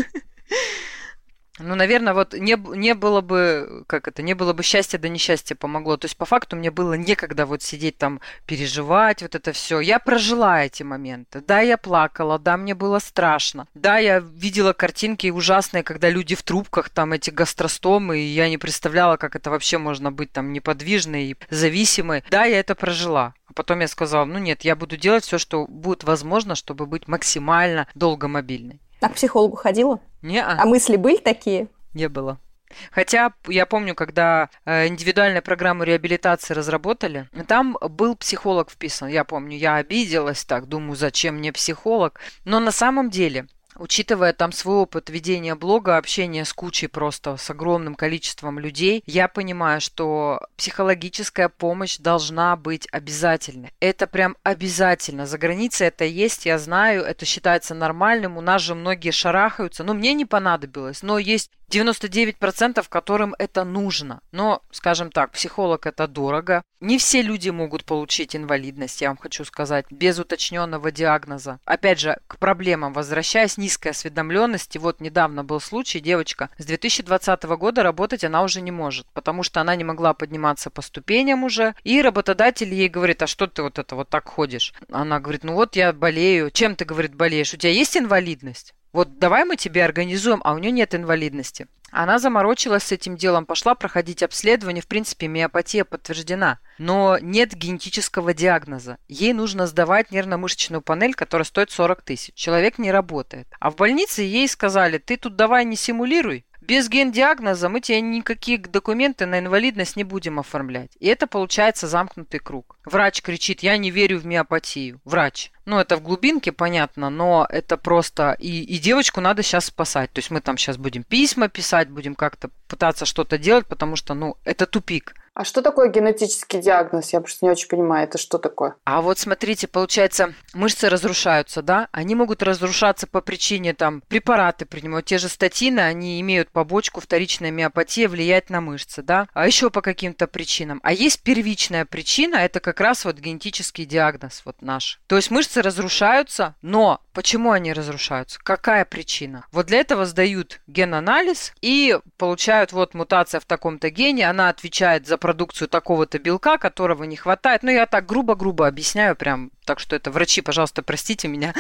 Ну, наверное, вот не, не было бы, как это, не было бы счастья, да несчастье помогло. То есть, по факту, мне было некогда вот сидеть там, переживать вот это все. Я прожила эти моменты. Да, я плакала, да, мне было страшно. Да, я видела картинки ужасные, когда люди в трубках, там, эти гастростомы, и я не представляла, как это вообще можно быть там неподвижной и зависимой. Да, я это прожила. А потом я сказала, ну нет, я буду делать все, что будет возможно, чтобы быть максимально долго мобильной. А к психологу ходила? Не-а. А мысли были такие? Не было. Хотя я помню, когда индивидуальную программу реабилитации разработали, там был психолог вписан. Я помню, я обиделась так, думаю, зачем мне психолог. Но на самом деле, учитывая там свой опыт ведения блога, общения с кучей просто, с огромным количеством людей, я понимаю, что психологическая помощь должна быть обязательной. Это прям обязательно. За границей это есть, я знаю, это считается нормальным. У нас же многие шарахаются. Ну, мне не понадобилось, но есть девяносто девять процентов, которым это нужно. Но, скажем так, психолог это дорого. Не все люди могут получить инвалидность, я вам хочу сказать, без уточненного диагноза. Опять же, к проблемам возвращаясь, низкая осведомленность. И вот недавно был случай, девочка с две тысячи двадцатого года работать она уже не может, потому что она не могла подниматься по ступеням уже. И работодатель ей говорит, а что ты вот это вот так ходишь? Она говорит, ну вот я болею. Чем ты, говорит, болеешь? У тебя есть инвалидность? Вот давай мы тебе организуем, а у нее нет инвалидности. Она заморочилась с этим делом, пошла проходить обследование. В принципе, миопатия подтверждена, но нет генетического диагноза. Ей нужно сдавать нервно-мышечную панель, которая стоит сорок тысяч. Человек не работает. А в больнице ей сказали, ты тут давай не симулируй. Без гендиагноза мы тебе никакие документы на инвалидность не будем оформлять. И это получается замкнутый круг. Врач кричит, я не верю в миопатию. Врач. Ну, это в глубинке, понятно, но это просто... И, и девочку надо сейчас спасать. То есть мы там сейчас будем письма писать, будем как-то пытаться что-то делать, потому что, ну, это тупик. А что такое генетический диагноз? Я просто не очень понимаю, это что такое? А вот смотрите, получается, мышцы разрушаются, да? Они могут разрушаться по причине, там, препараты принимают. Те же статины, они имеют побочку, вторичная миопатия влияет на мышцы, да? А еще по каким-то причинам. А есть первичная причина, это как раз вот генетический диагноз вот наш. То есть мышцы разрушаются, но почему они разрушаются? Какая причина? Вот для этого сдают генанализ и получают вот мутация в таком-то гене, она отвечает за продукцию такого-то белка, которого не хватает. Ну, я так грубо-грубо объясняю прям, так что это врачи, пожалуйста, простите меня.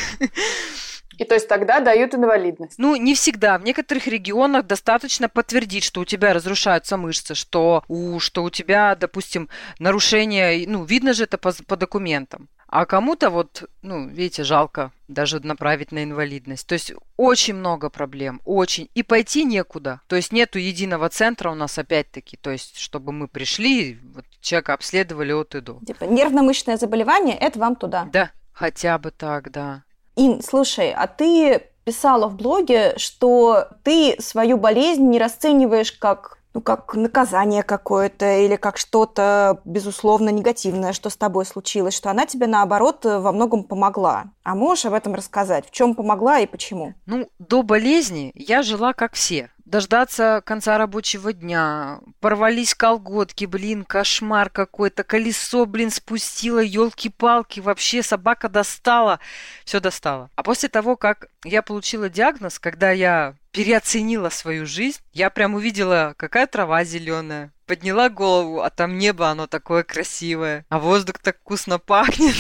И то есть тогда дают инвалидность? Ну, не всегда. В некоторых регионах достаточно подтвердить, что у тебя разрушаются мышцы, что у, что у тебя, допустим, нарушение, ну, видно же это по, по документам. А кому-то вот, ну, видите, жалко даже направить на инвалидность. То есть очень много проблем, очень. И пойти некуда. То есть нету единого центра у нас опять-таки. То есть чтобы мы пришли, вот, человека обследовали от и до. Типа нервно-мышечное заболевание – это вам туда. Да, хотя бы так, да. Ин, слушай, а ты писала в блоге, что ты свою болезнь не расцениваешь как, ну, как наказание какое-то или как что-то, безусловно, негативное, что с тобой случилось, что она тебе, наоборот, во многом помогла. А можешь об этом рассказать? В чем помогла и почему? Ну, до болезни я жила как все. Дождаться конца рабочего дня, порвались колготки, блин, кошмар какой-то, колесо, блин, спустило, елки-палки, вообще собака достала, все достала. А после того, как я получила диагноз, когда я переоценила свою жизнь, я прям увидела, какая трава зеленая, подняла голову, а там небо, оно такое красивое, а воздух так вкусно пахнет.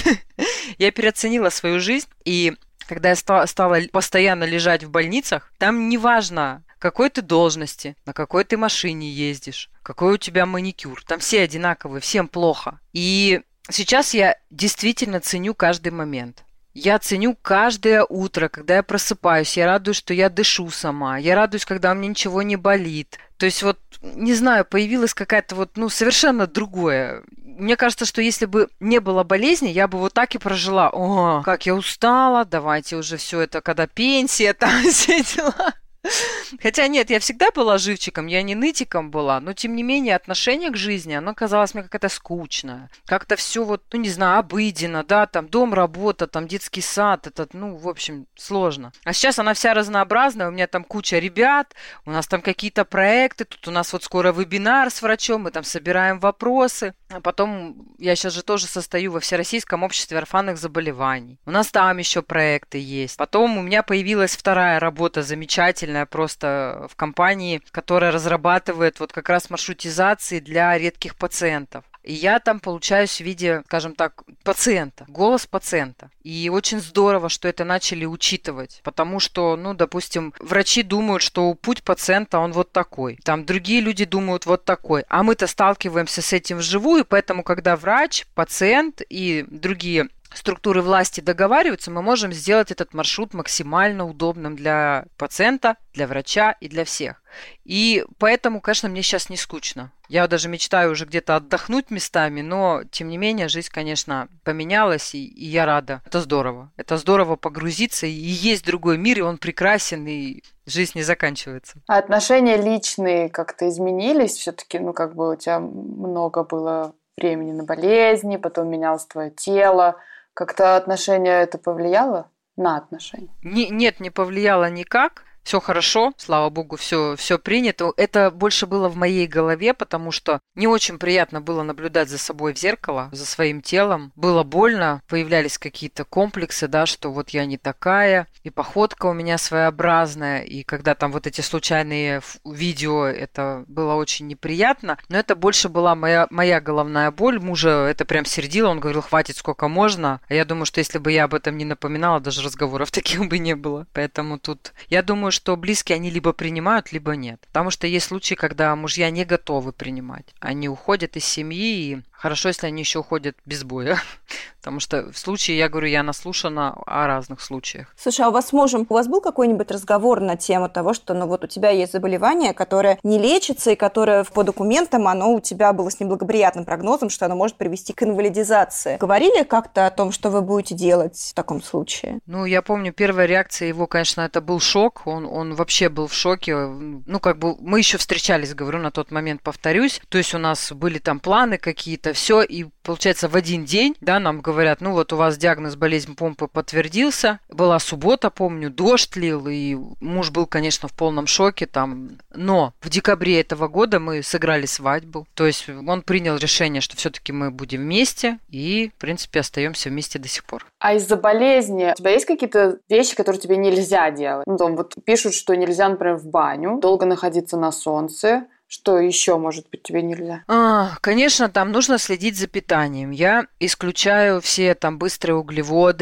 Я переоценила свою жизнь, и когда я стала постоянно лежать в больницах, там неважно, какой ты должности, на какой ты машине ездишь, какой у тебя маникюр. Там все одинаковые, всем плохо. И сейчас я действительно ценю каждый момент. Я ценю каждое утро, когда я просыпаюсь. Я радуюсь, что я дышу сама. Я радуюсь, когда у меня ничего не болит. То есть вот, не знаю, появилась какая-то вот, ну, совершенно другое. Мне кажется, что если бы не было болезни, я бы вот так и прожила. О, как я устала, давайте уже все это, когда пенсия, там все дела. Хотя нет, я всегда была живчиком, я не нытиком была, но тем не менее отношение к жизни, оно казалось мне какое-то скучное. Как-то все вот, ну не знаю, обыденно, да, там дом, работа, там детский сад, это, ну, в общем, сложно. А сейчас она вся разнообразная, у меня там куча ребят, у нас там какие-то проекты, тут у нас вот скоро вебинар с врачом, мы там собираем вопросы. А потом я сейчас же тоже состою во Всероссийском обществе орфанных заболеваний. У нас там еще проекты есть. Потом у меня появилась вторая работа замечательная, просто в компании, которая разрабатывает вот как раз маршрутизации для редких пациентов. И я там получаюсь в виде, скажем так, пациента, голос пациента. И очень здорово, что это начали учитывать, потому что, ну, допустим, врачи думают, что путь пациента, он вот такой. Там другие люди думают вот такой. А мы-то сталкиваемся с этим вживую, поэтому, когда врач, пациент и другие структуры власти договариваются, мы можем сделать этот маршрут максимально удобным для пациента, для врача и для всех. И поэтому, конечно, мне сейчас не скучно. Я даже мечтаю уже где-то отдохнуть местами, но, тем не менее, жизнь, конечно, поменялась, и, и я рада. Это здорово. Это здорово погрузиться, и есть другой мир, и он прекрасен, и жизнь не заканчивается. А отношения личные как-то изменились? Все-таки, ну, как бы у тебя много было времени на болезни, потом менялось твое тело. Как-то отношение это повлияло на отношения? Не, нет, не повлияло никак. Все хорошо, слава богу, все, все принято. Это больше было в моей голове, потому что не очень приятно было наблюдать за собой в зеркало, за своим телом. Было больно, появлялись какие-то комплексы, да, что вот я не такая, и походка у меня своеобразная, и когда там вот эти случайные видео, это было очень неприятно. Но это больше была моя, моя головная боль. Мужа это прям сердило, он говорил, хватит, сколько можно. А я думаю, что если бы я об этом не напоминала, даже разговоров таких бы не было. Поэтому тут, я думаю, что близкие, они либо принимают, либо нет. Потому что есть случаи, когда мужья не готовы принимать. Они уходят из семьи, и хорошо, если они еще уходят без боя. Потому что в случае, я говорю, я наслушана о разных случаях. Слушай, а у вас с мужем, у вас был какой-нибудь разговор на тему того, что ну вот у тебя есть заболевание, которое не лечится, и которое по документам, оно у тебя было с неблагоприятным прогнозом, что оно может привести к инвалидизации. Говорили как-то о том, что вы будете делать в таком случае? Ну, я помню, первая реакция его, конечно, это был шок. Он, он вообще был в шоке. Ну, как бы мы еще встречались, говорю, на тот момент, повторюсь. То есть у нас были там планы какие-то, все, и получается в один день, да, нам говорят, ну вот у вас диагноз болезнь помпы подтвердился. Была суббота, помню, дождь лил, и муж был, конечно, в полном шоке там. Но в декабре этого года мы сыграли свадьбу. То есть он принял решение, что все-таки мы будем вместе, и, в принципе, остаемся вместе до сих пор. А из-за болезни у тебя есть какие-то вещи, которые тебе нельзя делать? Ну, там вот пишут, что нельзя, например, в баню, долго находиться на солнце. Что еще, может быть, тебе нельзя? А, конечно, там нужно следить за питанием. Я исключаю все там быстрые углеводы,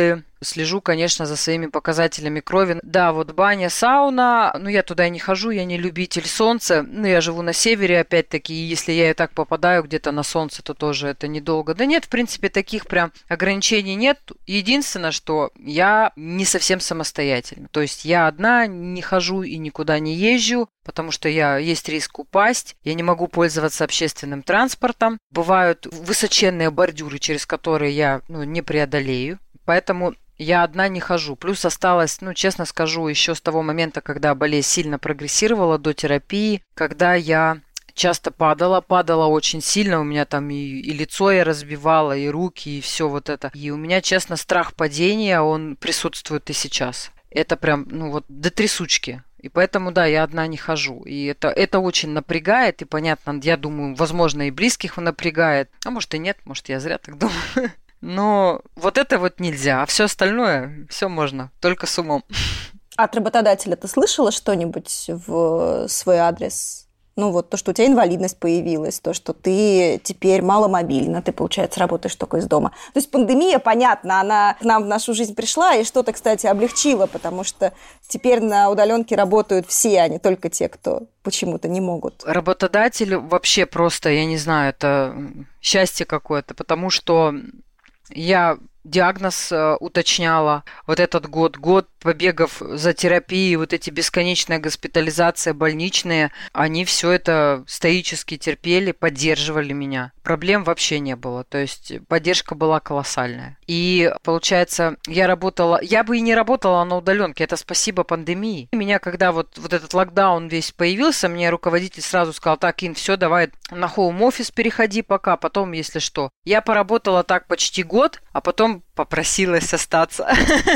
слежу, конечно, за своими показателями крови. Да, вот баня, сауна, ну я туда не хожу, я не любитель солнца. Ну я живу на севере, опять-таки, и если я и так попадаю где-то на солнце, то тоже это недолго. Да нет, в принципе, таких прям ограничений нет. Единственное, что я не совсем самостоятельна. То есть я одна не хожу и никуда не езжу, потому что я, есть риск упасть, я не могу пользоваться общественным транспортом. Бывают высоченные бордюры, через которые я ну, не преодолею, поэтому я одна не хожу. Плюс осталось, ну, честно скажу, еще с того момента, когда болезнь сильно прогрессировала до терапии, когда я часто падала, падала очень сильно, у меня там и, и лицо я разбивала, и руки, и все вот это. И у меня, честно, страх падения, он присутствует и сейчас. Это прям, ну вот, до трясучки. И поэтому, да, я одна не хожу. И это, это очень напрягает, и, понятно, я думаю, возможно, и близких напрягает. А может и нет, может, я зря так думаю. Но вот это вот нельзя, а все остальное, все можно, только с умом. От работодателя ты слышала что-нибудь в свой адрес? Ну вот то, что у тебя инвалидность появилась, то, что ты теперь маломобильна, ты, получается, работаешь только из дома. То есть пандемия, понятно, она к нам в нашу жизнь пришла, и что-то, кстати, облегчило, потому что теперь на удаленке работают все, а не только те, кто почему-то не могут. Работодатель вообще просто, я не знаю, это счастье какое-то, потому что я диагноз э, уточняла вот этот год, год побегов за терапией, вот эти бесконечные госпитализации больничные, они все это стоически терпели, поддерживали меня. Проблем вообще не было, то есть поддержка была колоссальная. И получается, я работала, я бы и не работала на удаленке, это спасибо пандемии. Меня, когда вот, вот этот локдаун весь появился, мне руководитель сразу сказал: так, Ин, все, давай на хоум-офис переходи пока, потом, если что. Я поработала так почти год, а потом попросилась остаться.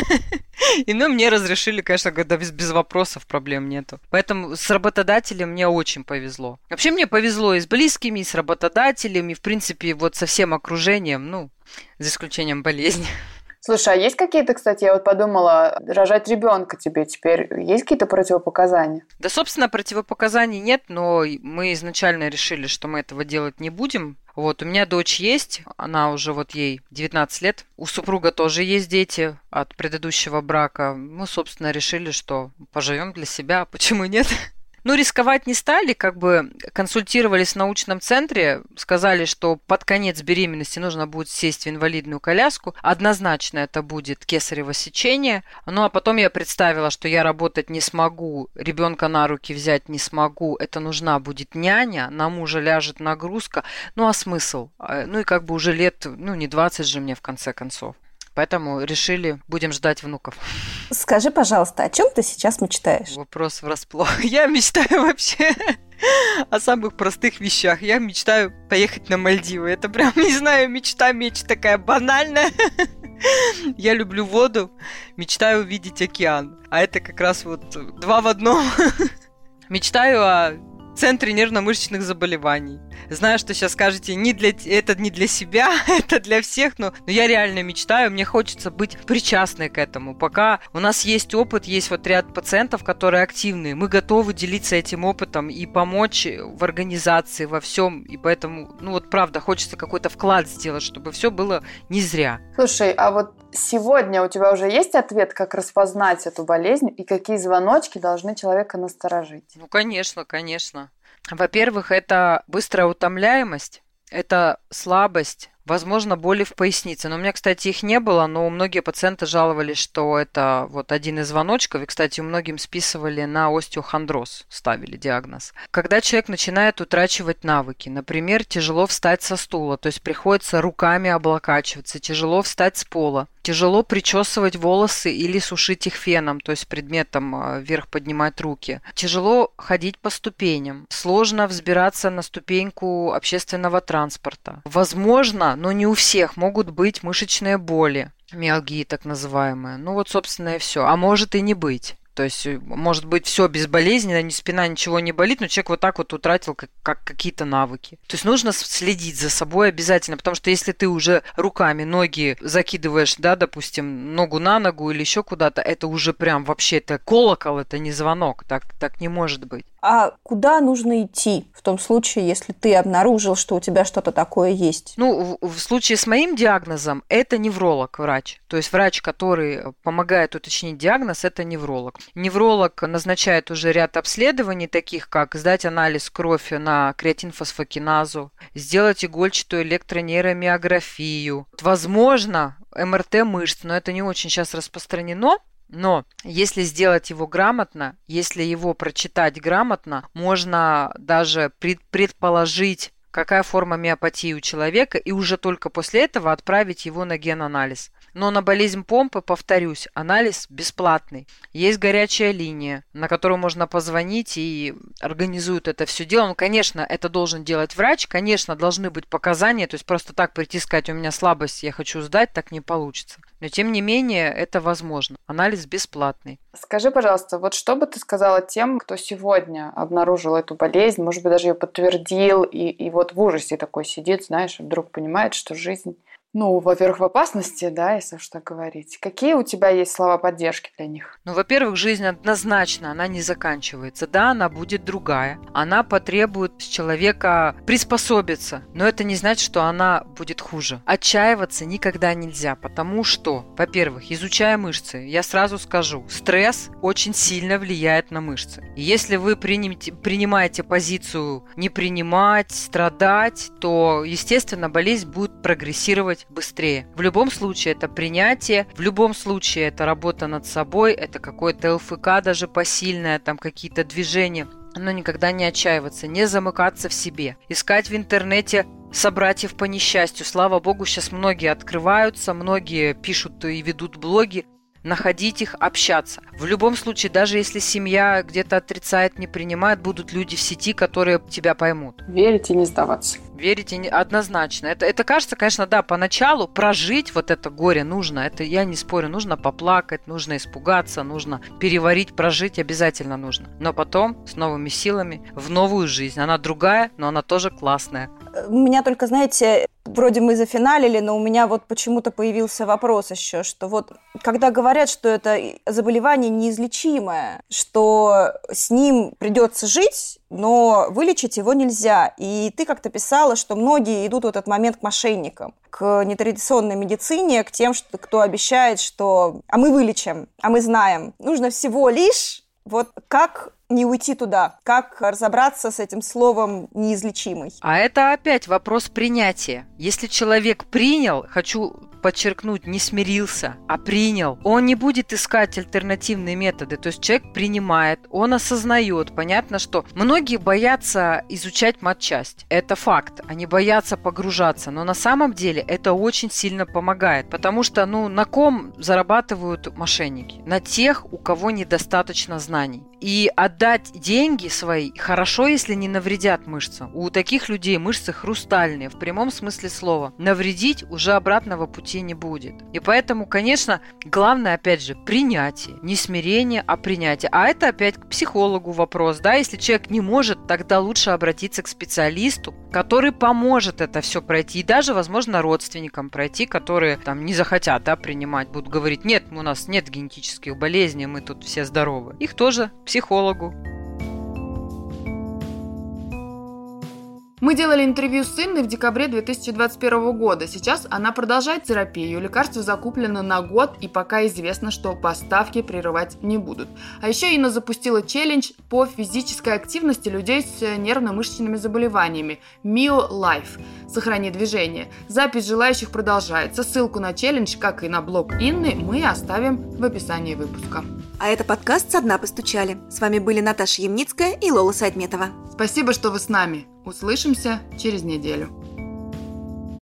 И ну, мне разрешили, конечно, когда без, без вопросов, проблем нету. Поэтому с работодателем мне очень повезло. Вообще мне повезло и с близкими, и с работодателем, и, в принципе, вот со всем окружением, ну, за исключением болезни. Слушай, а есть какие-то, кстати, я вот подумала, рожать ребенка тебе теперь, есть какие-то противопоказания? Да, собственно, противопоказаний нет, но мы изначально решили, что мы этого делать не будем. Вот, у меня дочь есть, она уже вот ей девятнадцать лет. У супруга тоже есть дети от предыдущего брака. Мы, собственно, решили, что поживем для себя, почему нет? Ну, рисковать не стали, как бы консультировались в научном центре, сказали, что под конец беременности нужно будет сесть в инвалидную коляску. Однозначно это будет кесарево сечение. Ну, а потом я представила, что я работать не смогу, ребенка на руки взять не смогу, это нужна будет няня, на мужа ляжет нагрузка. Ну, а смысл? Ну, и как бы уже лет, ну, не двадцать же мне в конце концов. Поэтому решили, будем ждать внуков. Скажи, пожалуйста, о чем ты сейчас мечтаешь? Вопрос врасплох. Я мечтаю вообще о самых простых вещах. Я мечтаю поехать на Мальдивы. Это прям, не знаю, мечта, мечта такая банальная. Я люблю воду, мечтаю увидеть океан. А это как раз вот два в одном. Мечтаю о Центре нервно-мышечных заболеваний. Знаю, что сейчас скажете, не для, это не для себя, это для всех, но, но я реально мечтаю, мне хочется быть причастной к этому. Пока у нас есть опыт, есть вот ряд пациентов, которые активные, мы готовы делиться этим опытом и помочь в организации, во всем, и поэтому, ну вот правда, хочется какой-то вклад сделать, чтобы все было не зря. Слушай, а вот сегодня у тебя уже есть ответ, как распознать эту болезнь и какие звоночки должны человека насторожить? Ну, конечно, конечно. Во-первых, это быстрая утомляемость, это слабость, возможно, боли в пояснице. Но у меня, кстати, их не было, но многие пациенты жаловались, что это вот один из звоночков. И, кстати, многим списывали на остеохондроз, ставили диагноз. Когда человек начинает утрачивать навыки, например, тяжело встать со стула, то есть приходится руками облокачиваться, тяжело встать с пола, тяжело причесывать волосы или сушить их феном, то есть предметом вверх поднимать руки. Тяжело ходить по ступеням. Сложно взбираться на ступеньку общественного транспорта. Возможно, но не у всех могут быть мышечные боли, миалгии так называемые. Ну вот, собственно, и все. А может и не быть. То есть, может быть, все безболезненно, ни спина, ничего не болит, но человек вот так вот утратил как, как какие-то навыки. То есть нужно следить за собой обязательно, потому что если ты уже руками ноги закидываешь, да, допустим, ногу на ногу или еще куда-то, это уже прям вообще это колокол, это не звонок, так, так не может быть. А куда нужно идти в том случае, если ты обнаружил, что у тебя что-то такое есть? Ну, в, в случае с моим диагнозом это невролог, врач. То есть врач, который помогает уточнить диагноз, это невролог. Невролог назначает уже ряд обследований, таких как сдать анализ крови на креатинфосфокиназу, сделать игольчатую электронейромиографию, возможно, эм эр тэ мышц, но это не очень сейчас распространено. Но если сделать его грамотно, если его прочитать грамотно, можно даже предположить, какая форма миопатии у человека, и уже только после этого отправить его на генанализ. Но на болезнь помпы, повторюсь, анализ бесплатный. Есть горячая линия, на которую можно позвонить и организуют это все дело. Ну, конечно, это должен делать врач, конечно, должны быть показания, то есть просто так прийти и сказать, у меня слабость, я хочу сдать, так не получится. Но, тем не менее, это возможно. Анализ бесплатный. Скажи, пожалуйста, вот что бы ты сказала тем, кто сегодня обнаружил эту болезнь, может быть, даже ее подтвердил, и, и вот в ужасе такой сидит, знаешь, и вдруг понимает, что жизнь, ну, во-первых, в опасности, да, если уж так говорить. Какие у тебя есть слова поддержки для них? Ну, во-первых, жизнь однозначно, она не заканчивается. Да, она будет другая. Она потребует с человека приспособиться. Но это не значит, что она будет хуже. Отчаиваться никогда нельзя, потому что, во-первых, изучая мышцы, я сразу скажу, стресс очень сильно влияет на мышцы. И если вы примете, принимаете позицию не принимать, страдать, то, естественно, болезнь будет прогрессировать быстрее. В любом случае это принятие, в любом случае это работа над собой, это какое-то эл эф ка даже посильное, там какие-то движения. Но никогда не отчаиваться, не замыкаться в себе. Искать в интернете собратьев по несчастью. Слава богу, сейчас многие открываются, многие пишут и ведут блоги. Находить их, общаться. В любом случае, даже если семья где-то отрицает, не принимает, будут люди в сети, которые тебя поймут. Верить и не сдаваться. Верить и не... однозначно. Это, это кажется, конечно, да, поначалу прожить вот это горе нужно. Это я не спорю. Нужно поплакать, нужно испугаться, нужно переварить, прожить обязательно нужно. Но потом с новыми силами в новую жизнь. Она другая, но она тоже классная. У меня только, знаете, вроде мы зафиналили, но у меня вот почему-то появился вопрос еще, что вот когда говорят, что это заболевание неизлечимое, что с ним придется жить, но вылечить его нельзя. И ты как-то писала, что многие идут в этот момент к мошенникам, к нетрадиционной медицине, к тем, что, кто обещает, что «а мы вылечим, а мы знаем». Нужно всего лишь вот как не уйти туда, как разобраться с этим словом «неизлечимый». А это опять вопрос принятия. Если человек принял, хочу подчеркнуть, не смирился, а принял, он не будет искать альтернативные методы. То есть человек принимает, он осознает. Понятно, что многие боятся изучать матчасть. Это факт. Они боятся погружаться. Но на самом деле это очень сильно помогает. Потому что, ну, на ком зарабатывают мошенники? На тех, у кого недостаточно знаний. И отдать деньги свои хорошо, если не навредят мышцам. У таких людей мышцы хрустальные, в прямом смысле слова. Навредить уже обратного пути не будет. И поэтому, конечно, главное, опять же, принятие. Не смирение, а принятие. А это опять к психологу вопрос. Да? Если человек не может, тогда лучше обратиться к специалисту, который поможет это все пройти. И даже, возможно, родственникам пройти, которые там не захотят, да, принимать. Будут говорить, нет, у нас нет генетических болезней, мы тут все здоровы. Их тоже психологу. Мы делали интервью с Инной в декабре две тысячи двадцать первого года. Сейчас она продолжает терапию. Лекарство закуплено на год, и пока известно, что поставки прерывать не будут. А еще Инна запустила челлендж по физической активности людей с нервно-мышечными заболеваниями Mio Life. Сохрани движение. Запись желающих продолжается. Ссылку на челлендж, как и на блог Инны, мы оставим в описании выпуска. А это подкаст «Со дна постучали». С вами были Наташа Ямницкая и Лола Сайдметова. Спасибо, что вы с нами. Услышимся через неделю.